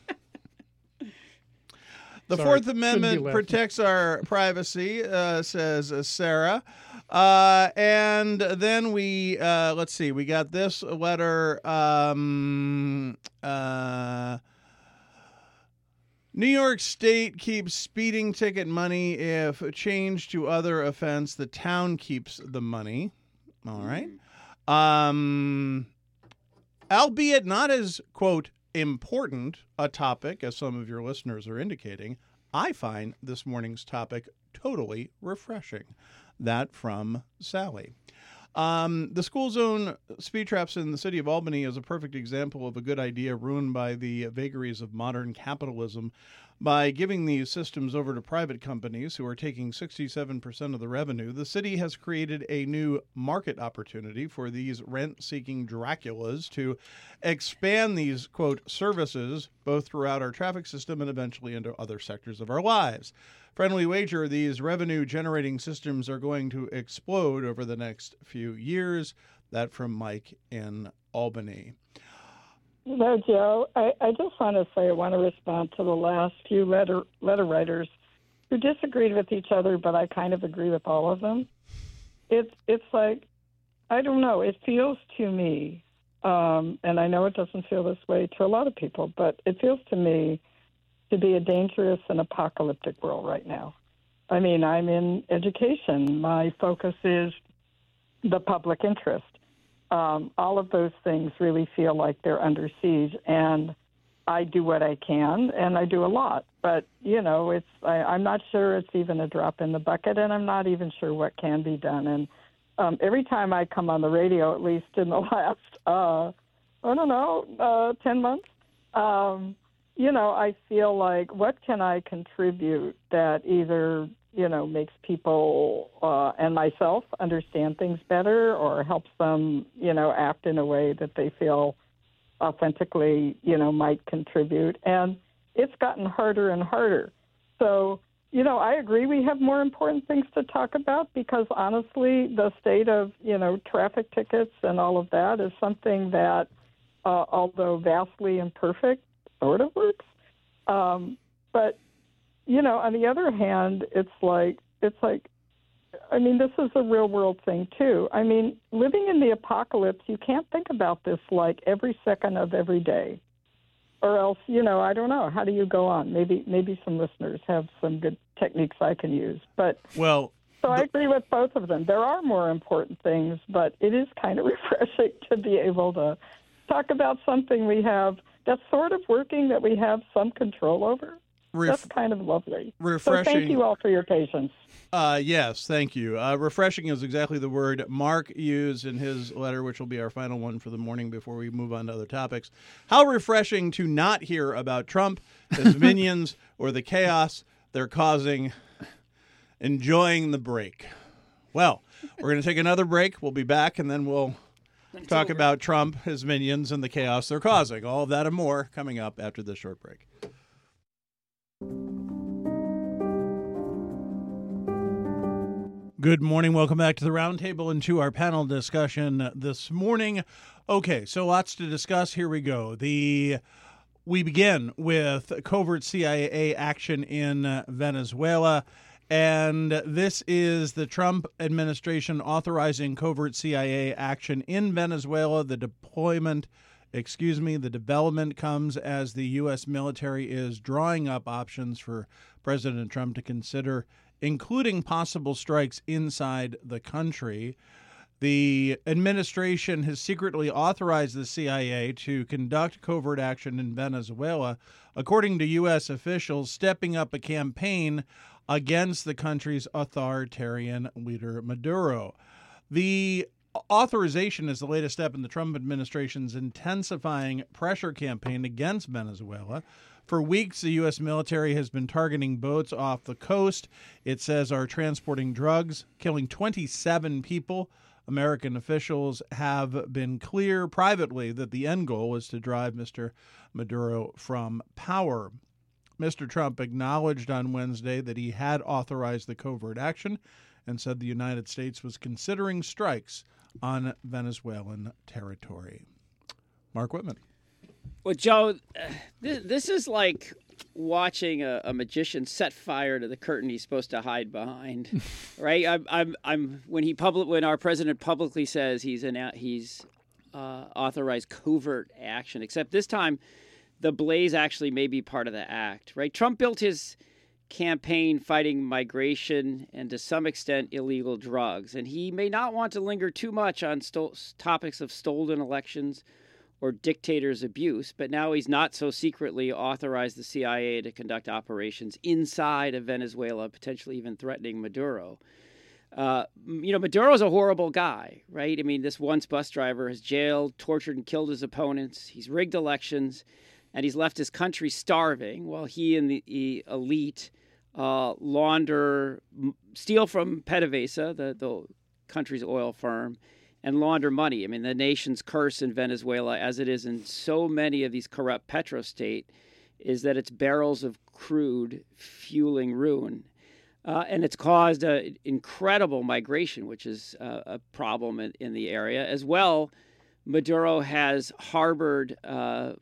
the Sorry, Fourth shouldn't be Amendment laughing. protects our privacy, uh, says uh, Sarah. Uh, and then we, uh, let's see, we got this letter. Um, uh, New York State keeps speeding ticket money. If changed to other offense, the town keeps the money. All right. Um, albeit not as, quote, important a topic as some of your listeners are indicating, I find this morning's topic totally refreshing. That from Sally. Um, the school zone speed traps in the city of Albany is a perfect example of a good idea ruined by the vagaries of modern capitalism. By giving these systems over to private companies who are taking sixty-seven percent of the revenue, the city has created a new market opportunity for these rent-seeking Draculas to expand these, quote, services both throughout our traffic system and eventually into other sectors of our lives. Friendly wager, these revenue-generating systems are going to explode over the next few years. That from Mike in Albany. You know, Joe, I, I just want to say I want to respond to the last few letter letter writers who disagreed with each other, but I kind of agree with all of them. It's it's like, I don't know, it feels to me, um, and I know it doesn't feel this way to a lot of people, but it feels to me to be a dangerous and apocalyptic world right now. I mean, I'm in education. My focus is the public interest. Um, all of those things really feel like they're under siege, and I do what I can, and I do a lot. But, you know, it's I, I'm not sure it's even a drop in the bucket, and I'm not even sure what can be done. And um, every time I come on the radio, at least in the last, uh, I don't know, uh, ten months, um, you know, I feel like, what can I contribute that either, you know, makes people uh, and myself understand things better or helps them, you know, act in a way that they feel authentically, you know, might contribute. And it's gotten harder and harder. So, you know, I agree we have more important things to talk about because, honestly, the state of, you know, traffic tickets and all of that is something that, uh, although vastly imperfect, sort of works. Um, but, you know, on the other hand, it's like, it's like, I mean, this is a real world thing, too. I mean, living in the apocalypse, you can't think about this like every second of every day. Or else, you know, I don't know. How do you go on? Maybe maybe some listeners have some good techniques I can use. But Well, so I agree with both of them. There are more important things, but it is kind of refreshing to be able to talk about something we have that's sort of working, that we have some control over. Ref- That's kind of lovely. refreshing. So thank you all for your patience. Uh, yes, thank you. Uh, refreshing is exactly the word Mark used in his letter, which will be our final one for the morning before we move on to other topics. How refreshing to not hear about Trump, his minions, or the chaos they're causing. Enjoying the break. Well, we're going to take another break. We'll be back, and then we'll talk about Trump, his minions, and the chaos they're causing. All of that and more coming up after this short break. Good morning. Welcome back to the Roundtable and to our panel discussion this morning. Okay, so lots to discuss. Here we go. The we begin with covert C I A action in Venezuela, and this is the Trump administration authorizing covert C I A action in Venezuela. The deployment, excuse me, the development comes as the U S military is drawing up options for President Trump to consider, including possible strikes inside the country. The administration has secretly authorized the C I A to conduct covert action in Venezuela, according to U S officials, stepping up a campaign against the country's authoritarian leader, Maduro. The authorization is the latest step in the Trump administration's intensifying pressure campaign against Venezuela. For weeks, the U S military has been targeting boats off the coast. It says are transporting drugs, killing twenty-seven people. American officials have been clear privately that the end goal is to drive Mister Maduro from power. Mister Trump acknowledged on Wednesday that he had authorized the covert action and said the United States was considering strikes on Venezuelan territory. Mark Whitman. Well, Joe, this, this is like watching a, a magician set fire to the curtain he's supposed to hide behind, right? I'm, I'm, I'm. When he public, when our president publicly says he's an, he's uh, authorized covert action, except this time, the blaze actually may be part of the act, right? Trump built his campaign fighting migration and to some extent illegal drugs, and he may not want to linger too much on sto- topics of stolen elections or dictators' abuse, but now he's not so secretly authorized the C I A to conduct operations inside of Venezuela, potentially even threatening Maduro. Uh, you know, Maduro's a horrible guy, right? I mean, this once bus driver has jailed, tortured, and killed his opponents. He's rigged elections, and he's left his country starving while he and the, the elite uh, launder, steal from PDVSA, the, the country's oil firm, and launder money. I mean, the nation's curse in Venezuela, as it is in so many of these corrupt petrostate, is that it's barrels of crude fueling ruin. Uh, and it's caused an incredible migration, which is uh, a problem in, in the area. As well, Maduro has harbored uh,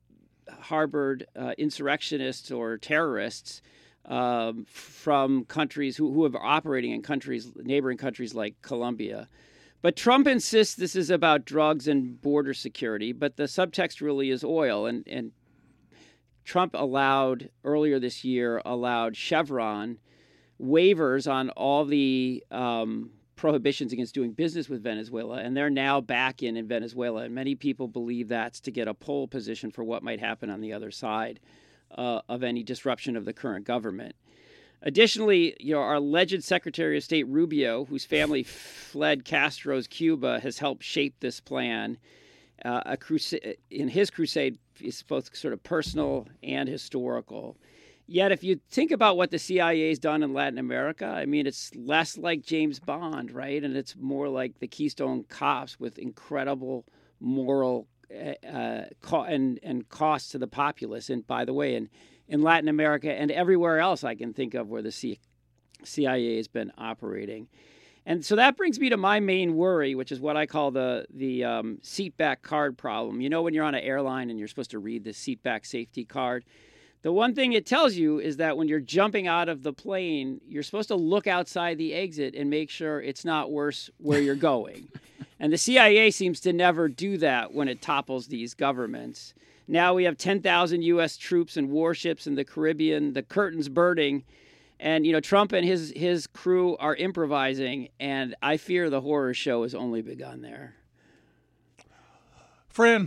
harbored uh, insurrectionists or terrorists um, from countries who, who are operating in countries, neighboring countries like Colombia. But Trump insists this is about drugs and border security, but the subtext really is oil. And, and Trump allowed, earlier this year, allowed Chevron waivers on all the um, prohibitions against doing business with Venezuela, and they're now back in in Venezuela. And many people believe that's to get a pole position for what might happen on the other side uh, of any disruption of the current government. Additionally, you know, our alleged Secretary of State Rubio, whose family fled Castro's Cuba, has helped shape this plan. Uh, a crusade, in his crusade is both sort of personal and historical. Yet, if you think about what the C I A has done in Latin America, I mean, it's less like James Bond, right? And it's more like the Keystone Cops with incredible moral uh, co- and and costs to the populace. And by the way, in in Latin America and everywhere else I can think of where the C- CIA has been operating. And so that brings me to my main worry, which is what I call the the um, seat back card problem. You know, when you're on an airline and you're supposed to read the seat back safety card, the one thing it tells you is that when you're jumping out of the plane, you're supposed to look outside the exit and make sure it's not worse where you're going. And the C I A seems to never do that when it topples these governments. Now we have ten thousand U S troops and warships in the Caribbean, the curtain's burning, and, you know, Trump and his, his crew are improvising, and I fear the horror show has only begun there. Fran.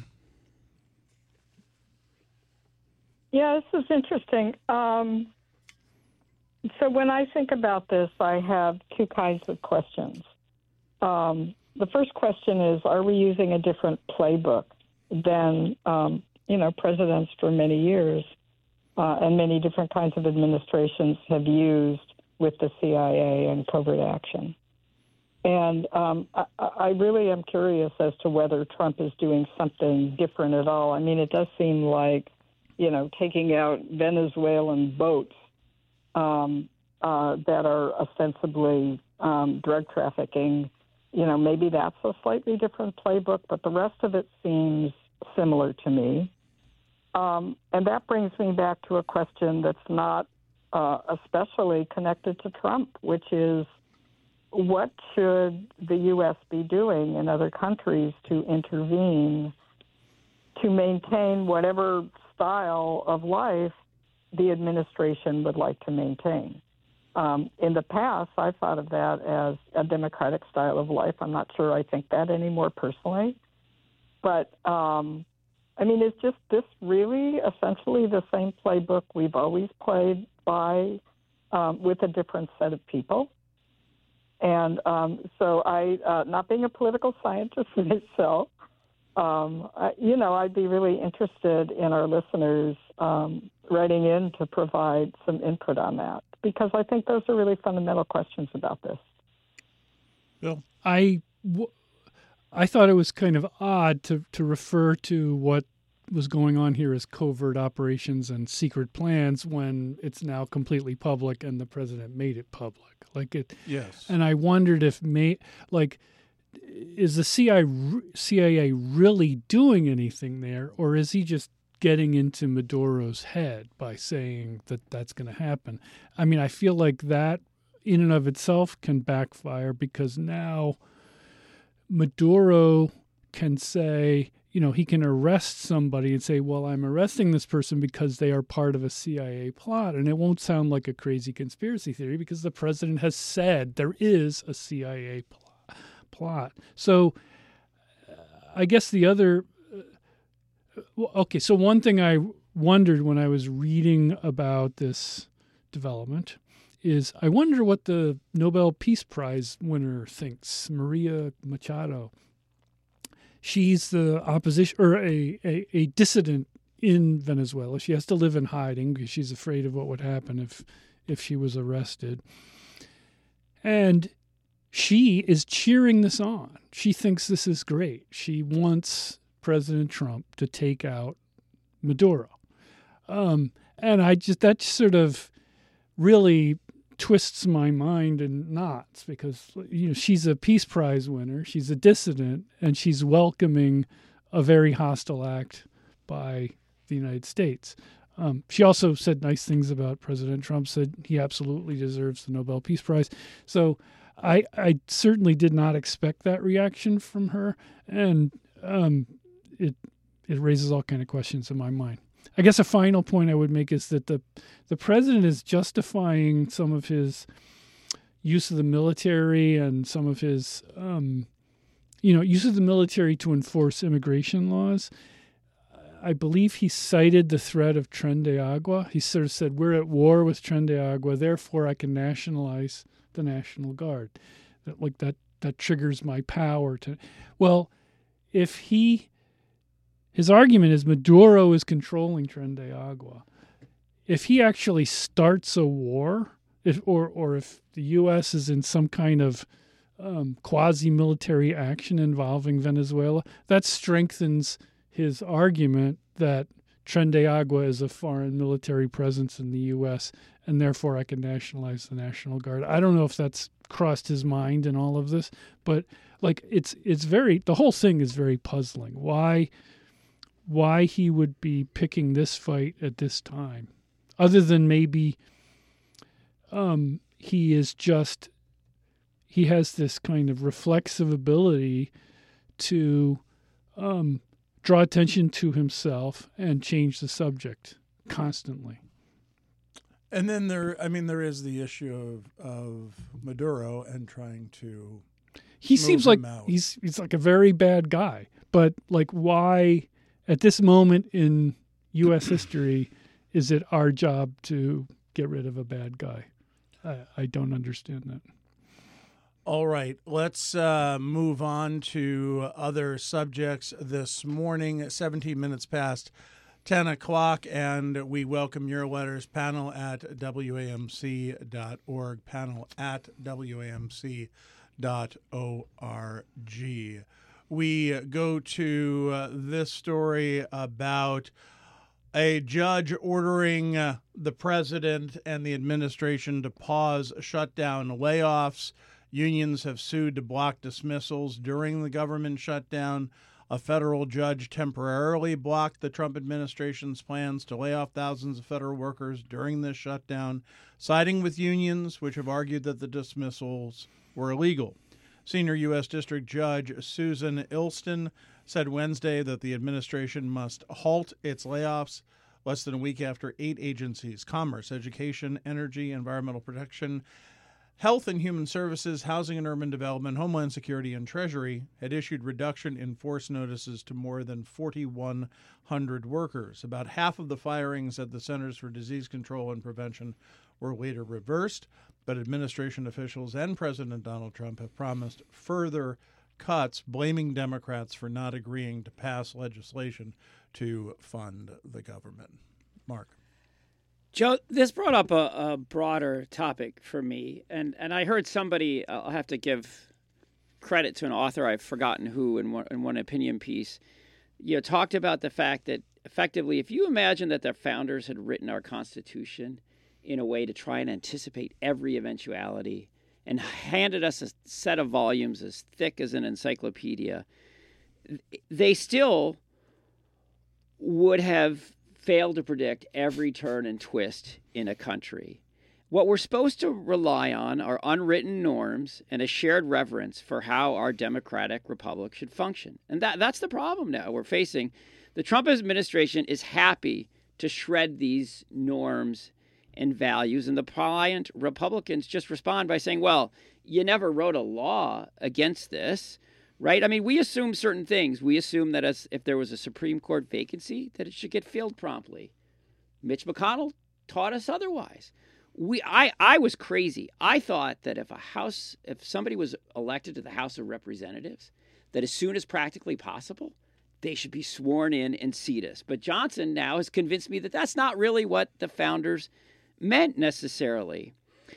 Yeah, this is interesting. Um, so when I think about this, I have two kinds of questions. Um, the first question is, are we using a different playbook than, um, you know, presidents for many years uh, and many different kinds of administrations have used with the C I A and covert action? And um, I, I really am curious as to whether Trump is doing something different at all. I mean, it does seem like, you know, taking out Venezuelan boats um, uh, that are ostensibly um, drug trafficking, you know, maybe that's a slightly different playbook, but the rest of it seems similar to me. Um, and that brings me back to a question that's not uh, especially connected to Trump, which is, what should the U S be doing in other countries to intervene to maintain whatever style of life the administration would like to maintain? Um, in the past, I thought of that as a democratic style of life. I'm not sure I think that anymore personally. But, um, I mean, is just this really essentially the same playbook we've always played by um, with a different set of people? And um, so I, uh, not being a political scientist myself, um, I, you know, I'd be really interested in our listeners um, writing in to provide some input on that, because I think those are really fundamental questions about this. Bill? I, w- I thought it was kind of odd to, to refer to what was going on here as covert operations and secret plans when it's now completely public and the president made it public. Like it, Yes. And I wondered if, may, like, is the C I A really doing anything there, or is he just getting into Maduro's head by saying that that's going to happen? I mean, I feel like that in and of itself can backfire, because now Maduro can say, you know, he can arrest somebody and say, well, I'm arresting this person because they are part of a C I A plot. And it won't sound like a crazy conspiracy theory because the president has said there is a C I A plot. plot. So uh, I guess the other, uh, okay, so one thing I wondered when I was reading about this development is I wonder what the Nobel Peace Prize winner thinks, Maria Machado. She's the opposition, or a, a, a dissident in Venezuela. She has to live in hiding because she's afraid of what would happen if if she was arrested. And she is cheering this on. She thinks this is great. She wants President Trump to take out Maduro. Um, and I just, that sort of really twists my mind in knots, because, you know, she's a Peace Prize winner, she's a dissident, and she's welcoming a very hostile act by the United States. Um, she also said nice things about President Trump, said he absolutely deserves the Nobel Peace Prize. So I, I certainly did not expect that reaction from her, and um, it it raises all kind of questions in my mind. I guess a final point I would make is that the the president is justifying some of his use of the military and some of his, um, you know, use of the military to enforce immigration laws. I believe he cited the threat of Tren de Agua. He sort of said, we're at war with Tren de Agua, therefore I can nationalize the National Guard. That, like that, that triggers my power to... Well, if he... His argument is Maduro is controlling Tren de Agua. If he actually starts a war, if, or or if the U S is in some kind of um, quasi-military action involving Venezuela, that strengthens his argument that Tren de Agua is a foreign military presence in the U S, and therefore I can nationalize the National Guard. I don't know if that's crossed his mind in all of this, but like it's it's very, the whole thing is very puzzling. Why... why he would be picking this fight at this time, other than maybe um, he is just, he has this kind of reflexive ability to um, draw attention to himself and change the subject constantly. And then there, I mean, there is the issue of, of Maduro and trying to He move seems him like out. he's he's like a very bad guy, but like why... At this moment in U S history, is it our job to get rid of a bad guy? I, I don't understand that. All right, let's uh, move on to other subjects this morning. seventeen minutes past ten o'clock, and we welcome your letters. Panel at W A M C dot org, panel at W A M C dot org. We go to uh, this story about a judge ordering uh, the president and the administration to pause shutdown layoffs. Unions have sued to block dismissals during the government shutdown. A federal judge temporarily blocked the Trump administration's plans to lay off thousands of federal workers during this shutdown, siding with unions, which have argued that the dismissals were illegal. Senior U S District Judge Susan Ilston said Wednesday that the administration must halt its layoffs less than a week after eight agencies, Commerce, Education, Energy, Environmental Protection, Health and Human Services, Housing and Urban Development, Homeland Security, and Treasury, had issued reduction in force notices to more than forty-one hundred workers. About half of the firings at the Centers for Disease Control and Prevention were later reversed. but administration officials and President Donald Trump have promised further cuts, blaming Democrats for not agreeing to pass legislation to fund the government. Mark. Joe, this brought up a, a broader topic for me, and, and I heard somebody, I'll have to give credit to an author, I've forgotten who, in one, in one opinion piece, you know, talked about the fact that effectively, if you imagine that the founders had written our Constitution in a way to try and anticipate every eventuality and handed us a set of volumes as thick as an encyclopedia, they still would have failed to predict every turn and twist in a country. What we're supposed to rely on are unwritten norms and a shared reverence for how our democratic republic should function. And that that's the problem now we're facing. The Trump administration is happy to shred these norms and values, and the pliant Republicans just respond by saying, well, you never wrote a law against this, right? I mean, we assume certain things. We assume that as if there was a Supreme Court vacancy, that it should get filled promptly. Mitch McConnell taught us otherwise. We, I, I was crazy. I thought that if a house, if somebody was elected to the House of Representatives, that as soon as practically possible, they should be sworn in and seat us. But Johnson now has convinced me that that's not really what the founders meant necessarily.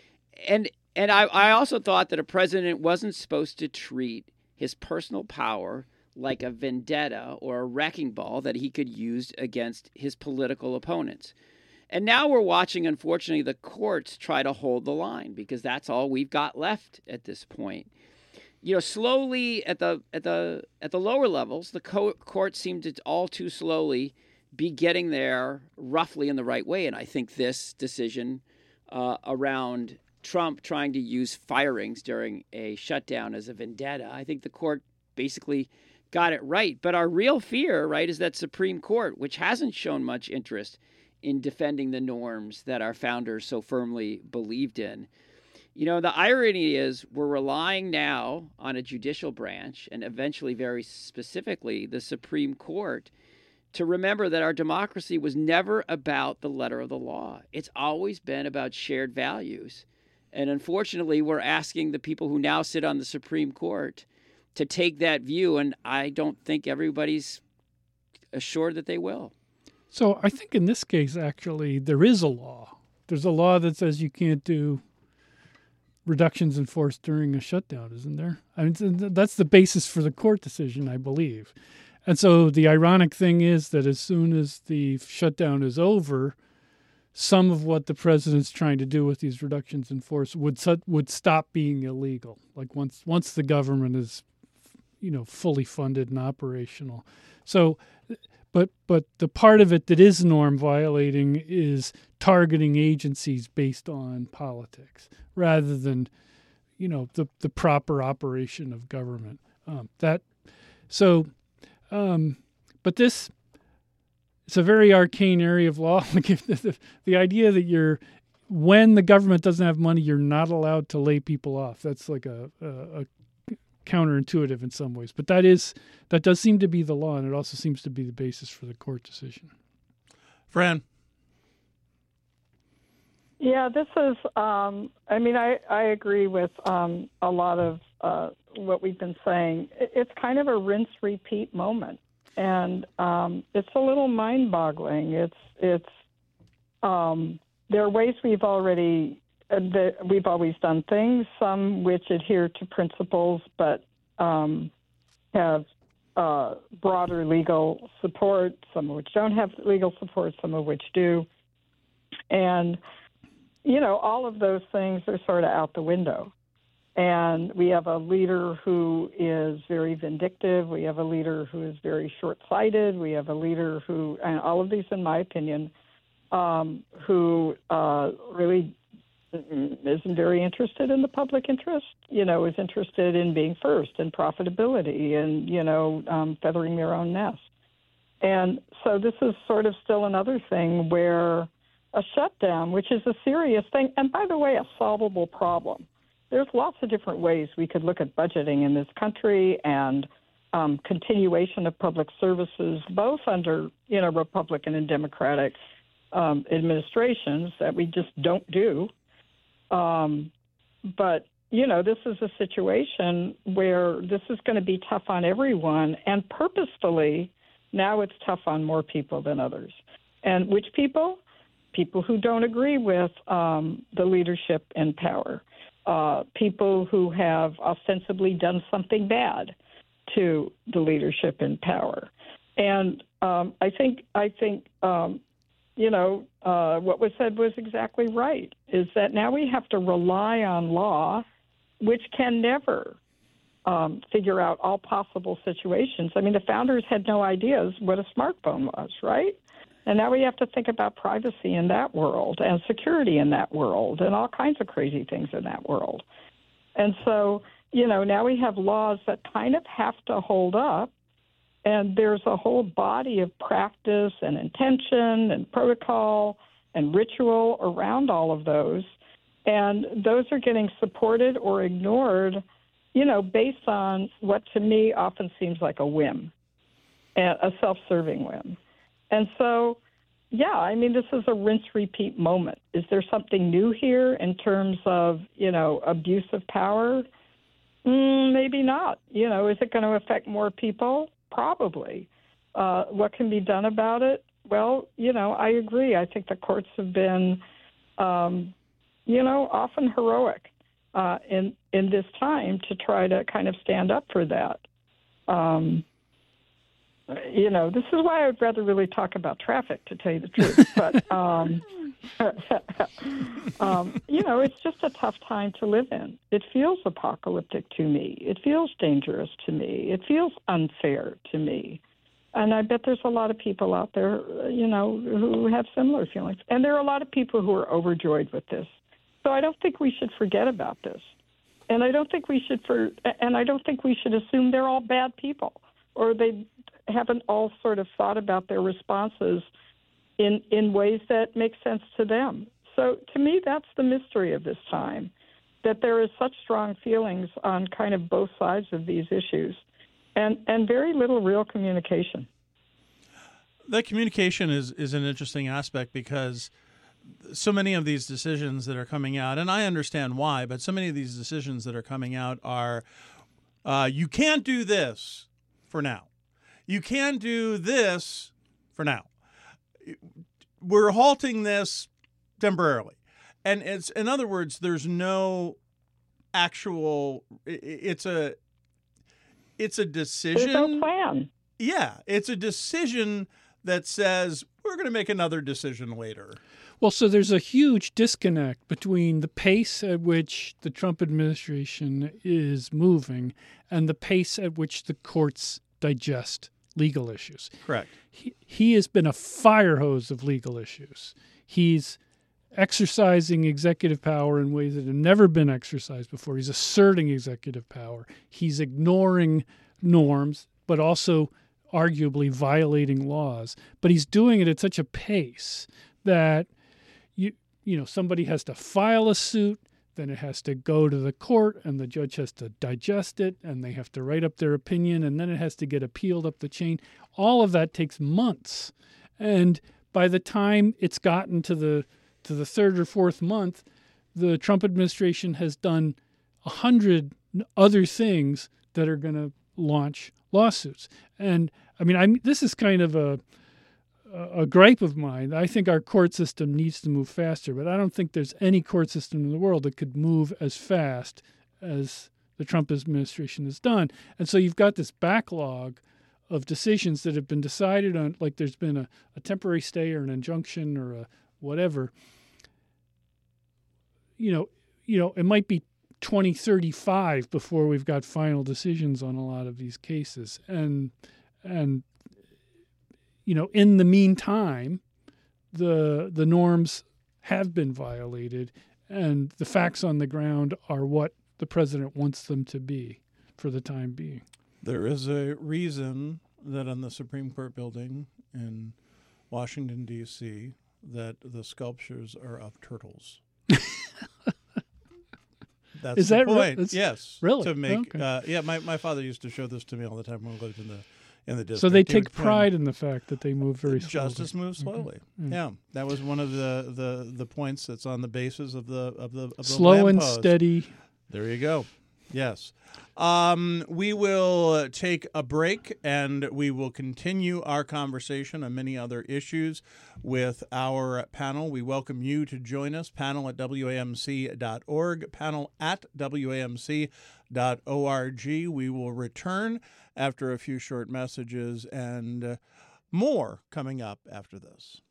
And and I, I also thought that a president wasn't supposed to treat his personal power like a vendetta or a wrecking ball that he could use against his political opponents. And now we're watching, unfortunately, the courts try to hold the line because that's all we've got left at this point. You know, slowly at the at the at the lower levels, the co- courts seem to all too slowly be getting there roughly in the right way. And I think this decision uh, around Trump trying to use firings during a shutdown as a vendetta, I think the court basically got it right. But our real fear, right, is that Supreme Court, which hasn't shown much interest in defending the norms that our founders so firmly believed in. You know, the irony is we're relying now on a judicial branch and eventually very specifically the Supreme Court to remember that our democracy was never about the letter of the law. It's always been about shared values. And unfortunately, we're asking the people who now sit on the Supreme Court to take that view, and I don't think everybody's assured that they will. So I think in this case, actually, there is a law. There's a law that says you can't do reductions in force during a shutdown, isn't there? I mean, that's the basis for the court decision, I believe. And so the ironic thing is that as soon as the shutdown is over, some of what the president's trying to do with these reductions in force would would stop being illegal. Like once once the government is, you know, fully funded and operational. So, but but the part of it that is norm violating is targeting agencies based on politics rather than, you know, the the proper operation of government. Um, that so. Um, but this, it's a very arcane area of law. the, the idea that you're, when the government doesn't have money, you're not allowed to lay people off. That's like a, a, a counterintuitive in some ways. But that is, that does seem to be the law, and it also seems to be the basis for the court decision. Fran. Yeah, this is, um, I mean, I, I agree with um, a lot of uh, what we've been saying. It's kind of a rinse-repeat moment, and um, it's a little mind-boggling. It's, it's, um, there are ways we've already, uh, that we've always done things, some which adhere to principles but um, have uh, broader legal support, some of which don't have legal support, some of which do. And you know, all of those things are sort of out the window. And we have a leader who is very vindictive. We have a leader who is very short-sighted. We have a leader who, and all of these, in my opinion, um, who uh, really isn't very interested in the public interest, you know, is interested in being first and profitability and, you know, um, feathering their own nest. And so this is sort of still another thing where a shutdown, which is a serious thing, and by the way, a solvable problem. There's lots of different ways we could look at budgeting in this country and um, continuation of public services, both under, you know, Republican and Democratic um, administrations that we just don't do. Um, but, you know, this is a situation where this is going to be tough on everyone. And purposefully, now it's tough on more people than others. And which people? People who don't agree with um, the leadership in power. Uh, people who have ostensibly done something bad to the leadership in power. And um, I think, I think um, you know, uh, what was said was exactly right, is that now we have to rely on law, which can never um, figure out all possible situations. I mean, the founders had no ideas what a smartphone was, right? And now we have to think about privacy in that world and security in that world and all kinds of crazy things in that world. And so, you know, now we have laws that kind of have to hold up, and there's a whole body of practice and intention and protocol and ritual around all of those. And those are getting supported or ignored, you know, based on what to me often seems like a whim, a self-serving whim. And so, yeah, I mean, this is a rinse-repeat moment. Is there something new here in terms of, you know, abuse of power? Mm, maybe not. You know, is it going to affect more people? Probably. Uh, what can be done about it? Well, you know, I agree. I think the courts have been, um, you know, often heroic uh, in in this time to try to kind of stand up for that. Um, you know, this is why I would rather really talk about traffic, to tell you the truth. But, um, um, you know, it's just a tough time to live in. It feels apocalyptic to me. It feels dangerous to me. It feels unfair to me. And I bet there's a lot of people out there, you know, who have similar feelings. And there are a lot of people who are overjoyed with this. So I don't think we should forget about this. And I don't think we should for, and I don't think we should assume they're all bad people, or they haven't all sort of thought about their responses in in ways that make sense to them. So to me, that's the mystery of this time, that there is such strong feelings on kind of both sides of these issues, and, and very little real communication. That communication is, is an interesting aspect, because so many of these decisions that are coming out, and I understand why, but so many of these decisions that are coming out are, uh, you can't do this for now. You can do this for now. We're halting this temporarily. And it's, in other words, there's no actual, it's a, it's a decision. There's no plan. Yeah. It's a decision that says we're going to make another decision later. Well, so there's a huge disconnect between the pace at which the Trump administration is moving and the pace at which the courts digest legal issues. Correct. He, he has been a fire hose of legal issues. He's exercising executive power in ways that have never been exercised before. He's asserting executive power. He's ignoring norms, but also arguably violating laws. But he's doing it at such a pace that you you know somebody has to file a suit, then it has to go to the court, and the judge has to digest it, and they have to write up their opinion, and then it has to get appealed up the chain. All of that takes months. And by the time it's gotten to the to the third or fourth month, the Trump administration has done a hundred other things that are going to launch lawsuits. And I mean, I this is kind of a a gripe of mine. I think our court system needs to move faster, but I don't think there's any court system in the world that could move as fast as the Trump administration has done. And so you've got this backlog of decisions that have been decided on, like there's been a, a temporary stay or an injunction or a whatever. You know, you know, it might be twenty thirty-five before we've got final decisions on a lot of these cases. And and you know, in the meantime, the the norms have been violated, and the facts on the ground are what the president wants them to be for the time being. There is a reason that on the Supreme Court building in Washington, D C, that the sculptures are of turtles. That's is the that point. Re- yes. Really? To make, okay. uh, yeah, my, my father used to show this to me all the time when we lived in the in the district. So they He take would claim pride in the fact that they move very slowly. justice moves slowly. Mm. Yeah, that was one of the, the, the points that's on the basis of the of the, of the Slow and lamppost. steady. There you go. Yes. Um, we will take a break and we will continue our conversation on many other issues with our panel. We welcome you to join us. Panel at W A M C dot org, panel at W A M C dot org. We will return after a few short messages and uh, more coming up after this.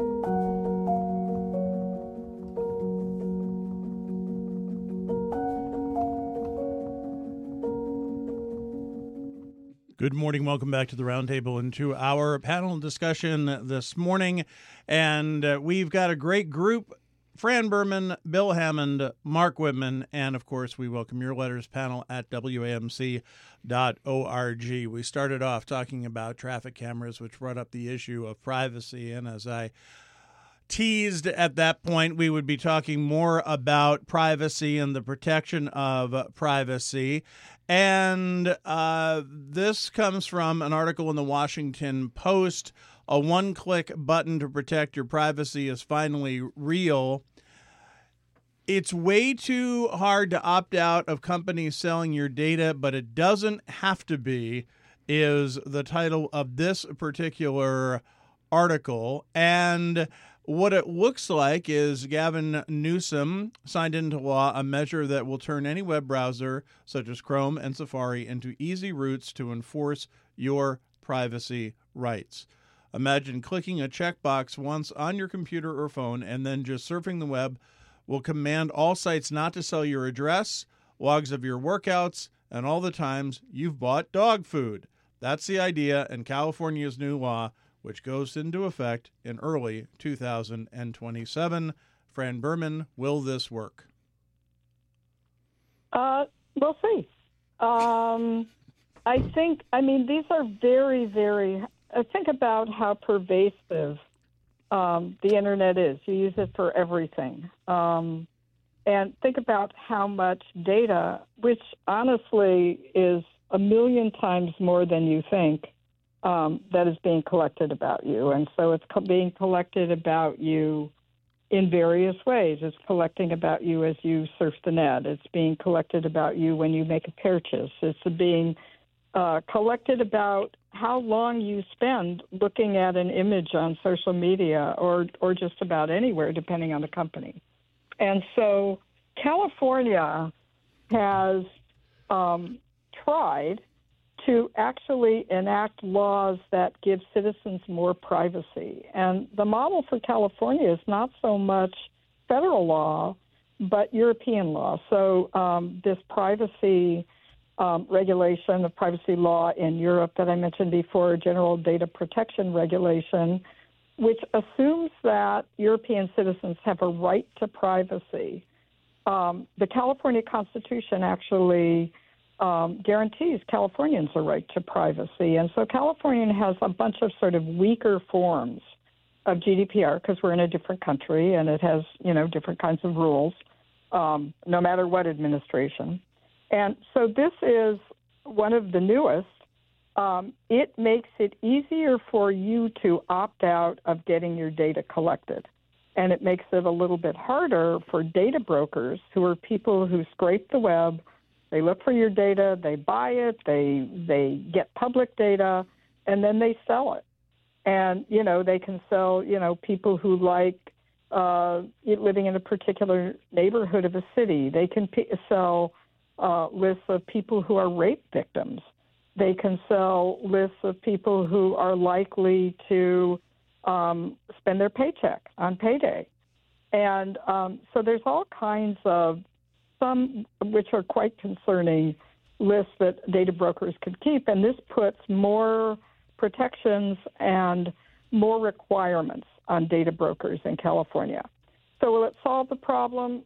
Good morning. Welcome back to the Roundtable and to our panel discussion this morning. And uh, we've got a great group: Fran Berman, Bill Hammond, Mark Whitman, and of course, we welcome your letters. Panel at W A M C dot org. We started off talking about traffic cameras, which brought up the issue of privacy. And as I teased at that point, we would be talking more about privacy and the protection of privacy. And uh, this comes from an article in the Washington Post. A one-click button to protect your privacy is finally real. It's way too hard to opt out of companies selling your data, but it doesn't have to be, is the title of this particular article. And what it looks like is Gavin Newsom signed into law a measure that will turn any web browser, such as Chrome and Safari, into easy routes to enforce your privacy rights. Imagine clicking a checkbox once on your computer or phone and then just surfing the web will command all sites not to sell your address, logs of your workouts, and all the times you've bought dog food. That's the idea in California's new law, which goes into effect in early two thousand twenty-seven. Fran Berman, will this work? Uh, we'll see. Um, I think, I mean, these are very, very, uh, think about how pervasive um, the Internet is. You use it for everything. Um, and think about how much data, which honestly is a million times more than you think, Um, that is being collected about you. And so it's co- being collected about you in various ways. It's collecting about you as you surf the net. It's being collected about you when you make a purchase. It's being uh, collected about how long you spend looking at an image on social media or, or just about anywhere, depending on the company. And so California has um, tried to actually enact laws that give citizens more privacy. And the model for California is not so much federal law, but European law. So um, this privacy um, regulation, the privacy law in Europe that I mentioned before, General Data Protection Regulation, which assumes that European citizens have a right to privacy. Um, the California Constitution actually Um, guarantees Californians a right to privacy. And so California has a bunch of sort of weaker forms of G D P R because we're in a different country and it has, you know, different kinds of rules, um, no matter what administration. And so this is one of the newest. Um, it makes it easier for you to opt out of getting your data collected. And it makes it a little bit harder for data brokers, who are people who scrape the web. They look for your data, they buy it, they they get public data, and then they sell it. And, you know, they can sell, you know, people who like uh, living in a particular neighborhood of a city. They can p- sell uh, lists of people who are rape victims. They can sell lists of people who are likely to um, spend their paycheck on payday. And um, so there's all kinds of some which are quite concerning lists that data brokers could keep, and this puts more protections and more requirements on data brokers in California. So will it solve the problem?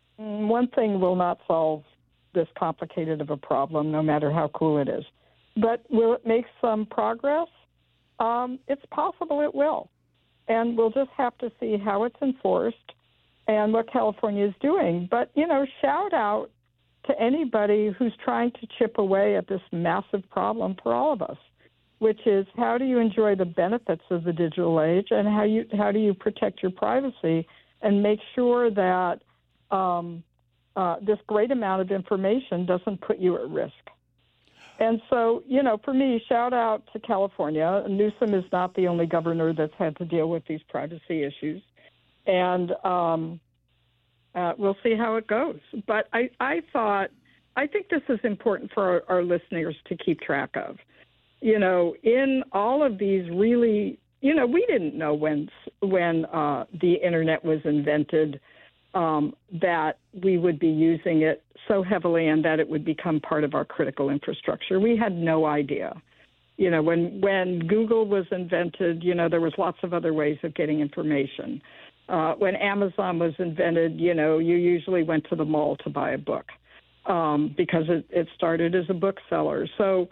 One thing will not solve this complicated of a problem, no matter how cool it is. But will it make some progress? Um, it's possible it will. And we'll just have to see how it's enforced and what California is doing. But, you know, shout out to anybody who's trying to chip away at this massive problem for all of us. which is how do you enjoy the benefits of the digital age, and how you how do you protect your privacy and make sure that um, uh, this great amount of information doesn't put you at risk. And so, you know, for me, shout out to California. Newsom is not the only governor that's had to deal with these privacy issues. And um, uh, we'll see how it goes. But I, I thought, I think this is important for our, our listeners to keep track of. You know, in all of these really, you know, we didn't know when, when uh, the Internet was invented um, that we would be using it so heavily and that it would become part of our critical infrastructure. We had no idea. You know, when when Google was invented, you know, there was lots of other ways of getting information. Uh, when Amazon was invented, you know, you usually went to the mall to buy a book um, because it, it started as a bookseller. So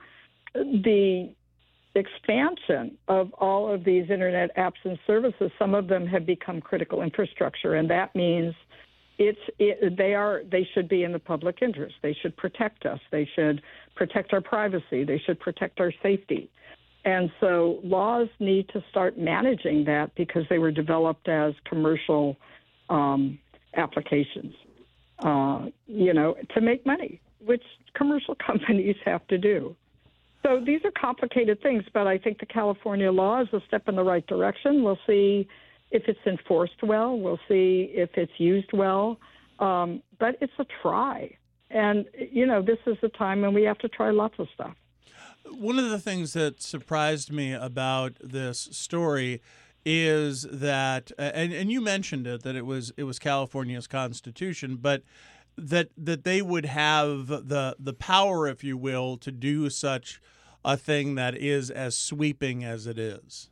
the expansion of all of these Internet apps and services, some of them have become critical infrastructure, and that means It's it, they are they should be in the public interest. They should protect us. They should protect our privacy. They should protect our safety. And so laws need to start managing that because they were developed as commercial um, applications, uh, you know, to make money, which commercial companies have to do. So these are complicated things, but I think the California law is a step in the right direction. We'll see if it's enforced well. We'll see if it's used well. Um, but it's a try. And, you know, this is the time when we have to try lots of stuff. One of the things that surprised me about this story is that, and, and you mentioned it, that it was it was California's constitution, but that that they would have the the power, if you will, to do such a thing that is as sweeping as it is.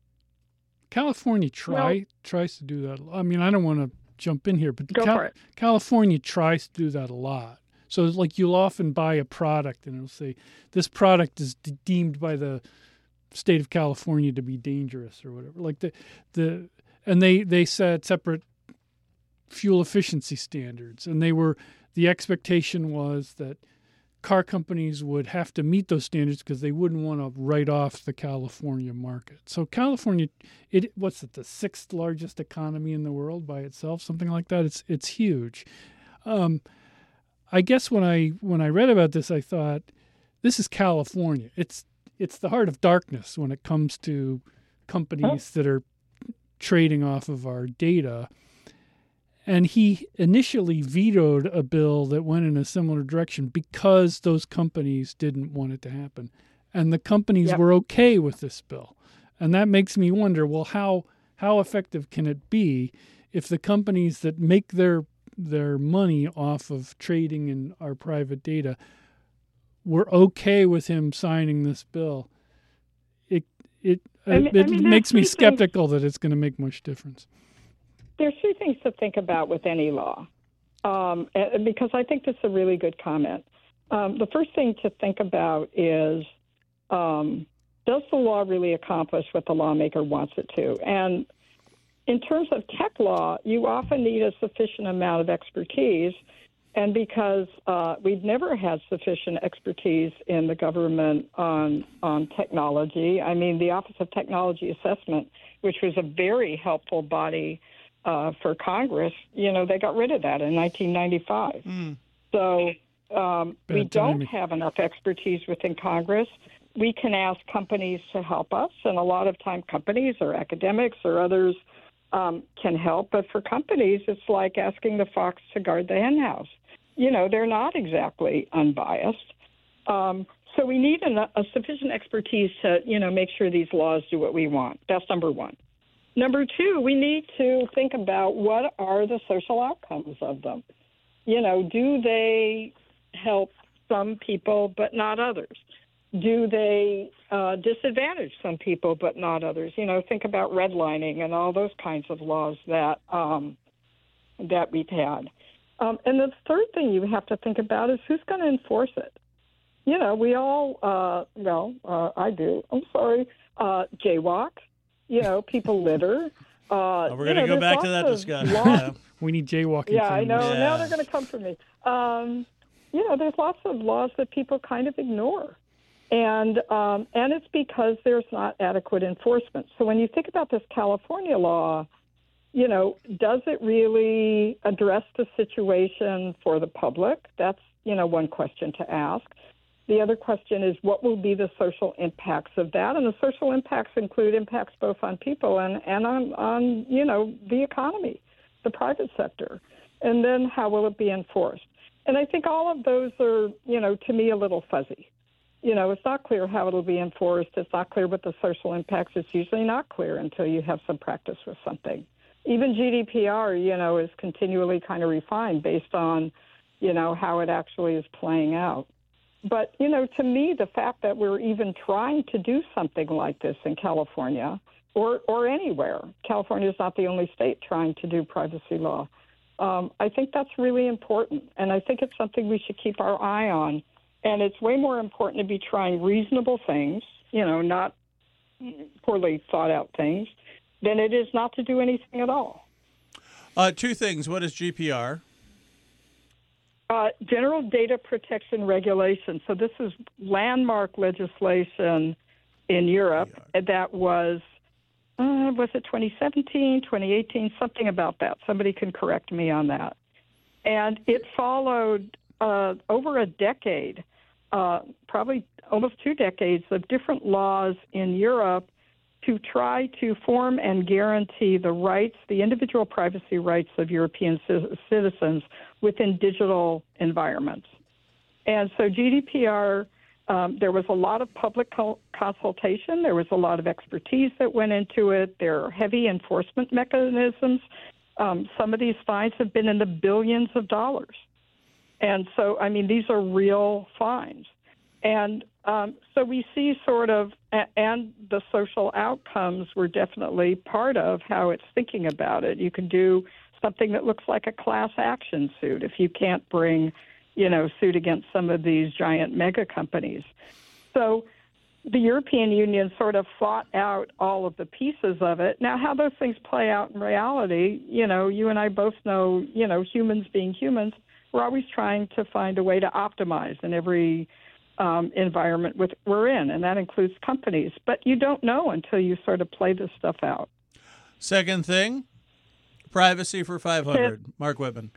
California try well, tries to do that. I mean, I don't want to jump in here, but go Cal- for it. California tries to do that a lot. So it's like you'll often buy a product and it'll say, this product is de- deemed by the state of California to be dangerous or whatever. Like the, the and they, they set separate fuel efficiency standards. And they were, the expectation was that car companies would have to meet those standards because they wouldn't want to write off the California market. So California, it what's it, the sixth largest economy in the world by itself, something like that. It's it's huge. Um, I guess when I when I read about this, I thought, this is California. It's it's the heart of darkness when it comes to companies that are trading off of our data. And he initially vetoed a bill that went in a similar direction because those companies didn't want it to happen. And the companies Yep. were okay with this bill. And that makes me wonder, well, how how effective can it be if the companies that make their their money off of trading in our private data were okay with him signing this bill? It it I mean- it I mean, makes me there's two skeptical that it's going to make much difference. There's two things to think about with any law, um, and- because I think this is a really good comment. Um, the first thing to think about is, um, does the law really accomplish what the lawmaker wants it to? And in terms of tech law, you often need a sufficient amount of expertise. And because uh, we've never had sufficient expertise in the government on on technology, I mean, the Office of Technology Assessment, which was a very helpful body uh, for Congress, you know, they got rid of that in nineteen ninety-five. Mm. So um, we Bad don't timing. have enough expertise within Congress. We can ask companies to help us, and a lot of time companies or academics or others um, can help. But for companies, it's like asking the fox to guard the hen house. You know, they're not exactly unbiased. Um, so we need an, a sufficient expertise to, you know, make sure these laws do what we want. That's number one. Number two, we need to think about what are the social outcomes of them. You know, do they help some people but not others? Do they uh, disadvantage some people but not others? You know, think about redlining and all those kinds of laws that um, that we've had. Um, and the third thing you have to think about is who's going to enforce it. You know, we all, uh, well, uh, I do, I'm sorry, uh, jaywalk, you know, people litter. Uh, Oh, we're you going to know, go there's back to that lots of discussion. laws- Yeah. We need jaywalking. Yeah, I know. cameras. Yeah. Now they're going to come for me. Um, you know, there's lots of laws that people kind of ignore. And um, and it's because there's not adequate enforcement. So when you think about this California law, you know, does it really address the situation for the public? That's, you know, one question to ask. The other question is, what will be the social impacts of that? And the social impacts include impacts both on people and, and on, on, you know, the economy, the private sector. And then how will it be enforced? And I think all of those are, you know, to me, a little fuzzy. You know, it's not clear how it'll be enforced. It's not clear what the social impacts. It's usually not clear until you have some practice with something. Even G D P R, you know, is continually kind of refined based on, you know, how it actually is playing out. But, you know, to me, the fact that we're even trying to do something like this in California or, or anywhere, California is not the only state trying to do privacy law. Um, I think that's really important, and I think it's something we should keep our eye on. And it's way more important to be trying reasonable things, you know, not poorly thought out things, than it is not to do anything at all. Uh, two things. What is G P R? Uh, General Data Protection Regulation. So this is landmark legislation in Europe that was, uh, was it twenty seventeen, twenty eighteen, something about that. Somebody can correct me on that. And it followed uh, over a decade, uh, probably almost two decades of different laws in Europe to try to form and guarantee the rights, the individual privacy rights of European c- citizens within digital environments. And so G D P R, um, there was a lot of public co- consultation. There was a lot of expertise that went into it. There are heavy enforcement mechanisms. Um, some of these fines have been in the billions of dollars. And so, I mean, these are real fines. And um, so we see sort of, and the social outcomes were definitely part of how it's thinking about it. You can do something that looks like a class action suit if you can't bring, you know, suit against some of these giant mega companies. So the European Union sort of fought out all of the pieces of it. Now, how those things play out in reality, you know, you and I both know, you know, humans being humans, we're always trying to find a way to optimize in every um, environment with, we're in, and that includes companies. But you don't know until you sort of play this stuff out. Second thing, privacy for five hundred. Mark Whitman.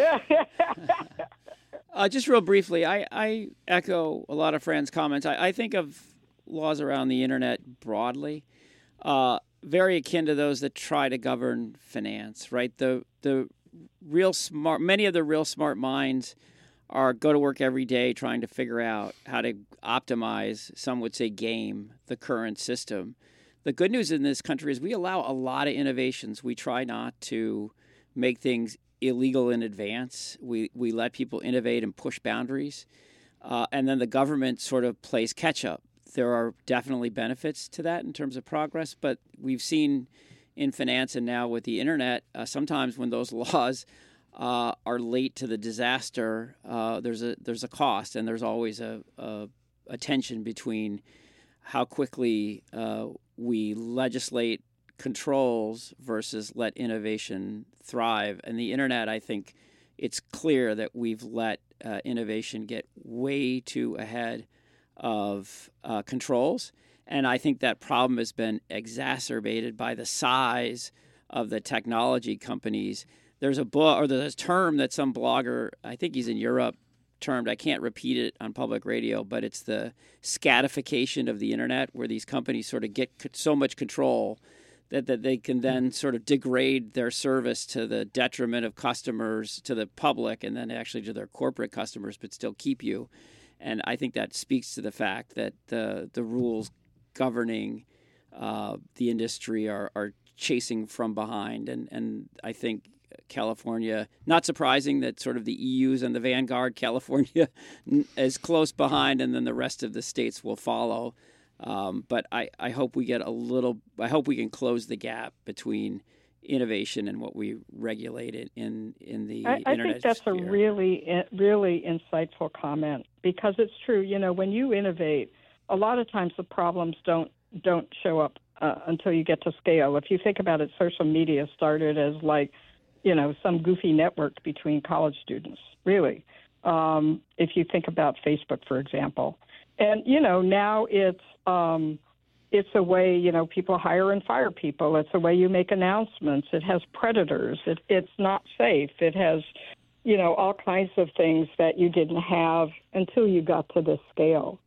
uh, just real briefly, I, I echo a lot of friends' comments. I, I think of laws around the internet broadly, uh, very akin to those that try to govern finance, right? The the real smart, many of the real smart minds are go to work every day trying to figure out how to optimize, some would say game, the current system. The good news in this country is we allow a lot of innovations. We try not to make things illegal in advance. We we let people innovate and push boundaries. Uh, and then the government sort of plays catch up. There are definitely benefits to that in terms of progress, but we've seen in finance and now with the internet, uh, sometimes when those laws uh, are late to the disaster, uh, there's a there's a cost, and there's always a, a, a tension between how quickly uh, we legislate controls versus let innovation thrive. And the internet, I think it's clear that we've let uh, innovation get way too ahead of uh, controls. And I think that problem has been exacerbated by the size of the technology companies. There's a book, or there's a term that some blogger, I think he's in Europe, termed, I can't repeat it on public radio, but it's the scatification of the internet, where these companies sort of get so much control that, that they can then sort of degrade their service to the detriment of customers, to the public, and then actually to their corporate customers, but still keep you. And I think that speaks to the fact that the the rules governing uh, the industry are, are chasing from behind. And, and I think California, not surprising that sort of the E U's and the vanguard, California is close behind, and then the rest of the states will follow. Um, but I, I hope we get a little, I hope we can close the gap between innovation and what we regulated in, in the I, I internet think that's sphere. a really, really insightful comment, because it's true. You know, when you innovate, a lot of times the problems don't don't show up uh, until you get to scale. If you think about it, social media started as like, you know, some goofy network between college students, really. Um, if you think about Facebook, for example. and you know, now it's um, it's a way, you know, people hire and fire people. It's a way you make announcements. It has predators. It, it's not safe. It has, you know, all kinds of things that you didn't have until you got to this scale.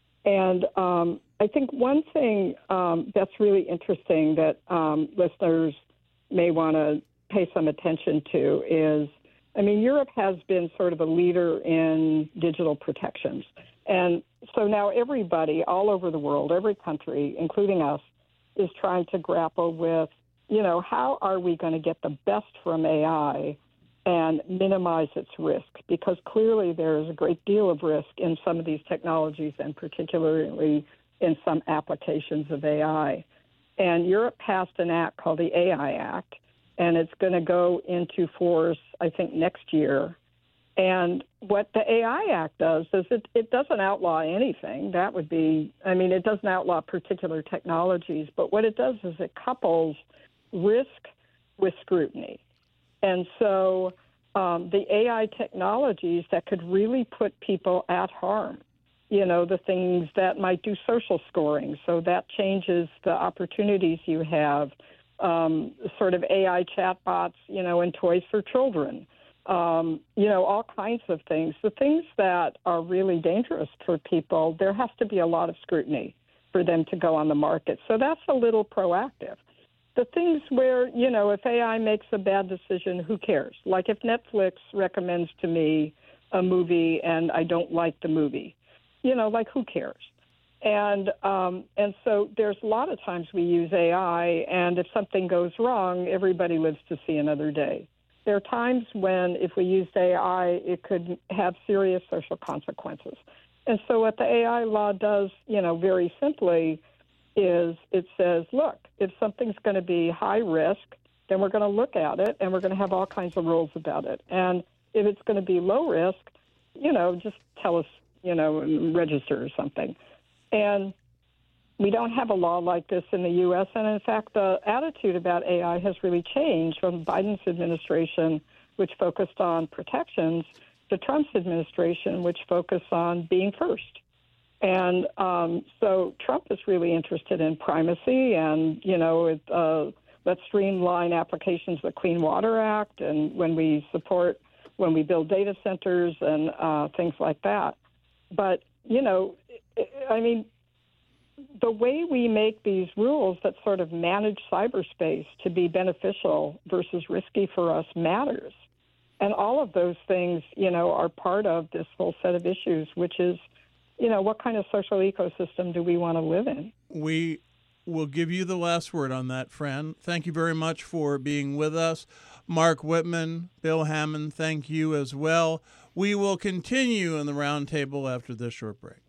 And um, I think one thing um, that's really interesting that um, listeners may want to pay some attention to is, I mean, Europe has been sort of a leader in digital protections. And so now everybody all over the world, every country, including us, is trying to grapple with, you know, how are we going to get the best from A I and minimize its risk? Because clearly there is a great deal of risk in some of these technologies, and particularly in some applications of A I. And Europe passed an act called the A I Act, and it's going to go into force, I think, next year. And what the A I Act does is it, it doesn't outlaw anything. That would be, I mean, it doesn't outlaw particular technologies, but what it does is it couples risk with scrutiny. And so um, the A I technologies that could really put people at harm, you know, the things that might do social scoring, so that changes the opportunities you have, um, sort of A I chatbots, you know, and toys for children. Um, you know, all kinds of things. The things that are really dangerous for people, there has to be a lot of scrutiny for them to go on the market. So that's a little proactive. The things where, you know, if A I makes a bad decision, who cares? Like if Netflix recommends to me a movie and I don't like the movie, you know, like who cares? And um, and so there's a lot of times we use A I, and if something goes wrong, everybody lives to see another day. There are times when if we used A I, it could have serious social consequences. And so what the A I law does, you know, very simply is it says, look, if something's going to be high risk, then we're going to look at it and we're going to have all kinds of rules about it. And if it's going to be low risk, you know, just tell us, you know, register or something. And we don't have a law like this in the U S, and in fact, the attitude about A I has really changed from Biden's administration, which focused on protections, to Trump's administration, which focused on being first. And um, so Trump is really interested in primacy, and, you know, it, uh, let's streamline applications of the Clean Water Act, and when we support, when we build data centers and uh, things like that. But, you know, I mean, the way we make these rules that sort of manage cyberspace to be beneficial versus risky for us matters. And all of those things, you know, are part of this whole set of issues, which is, you know, what kind of social ecosystem do we want to live in? We will give you the last word on that, Fran. Thank you very much for being with us. Mark Whitman, Bill Hammond, thank you as well. We will continue in the roundtable after this short break.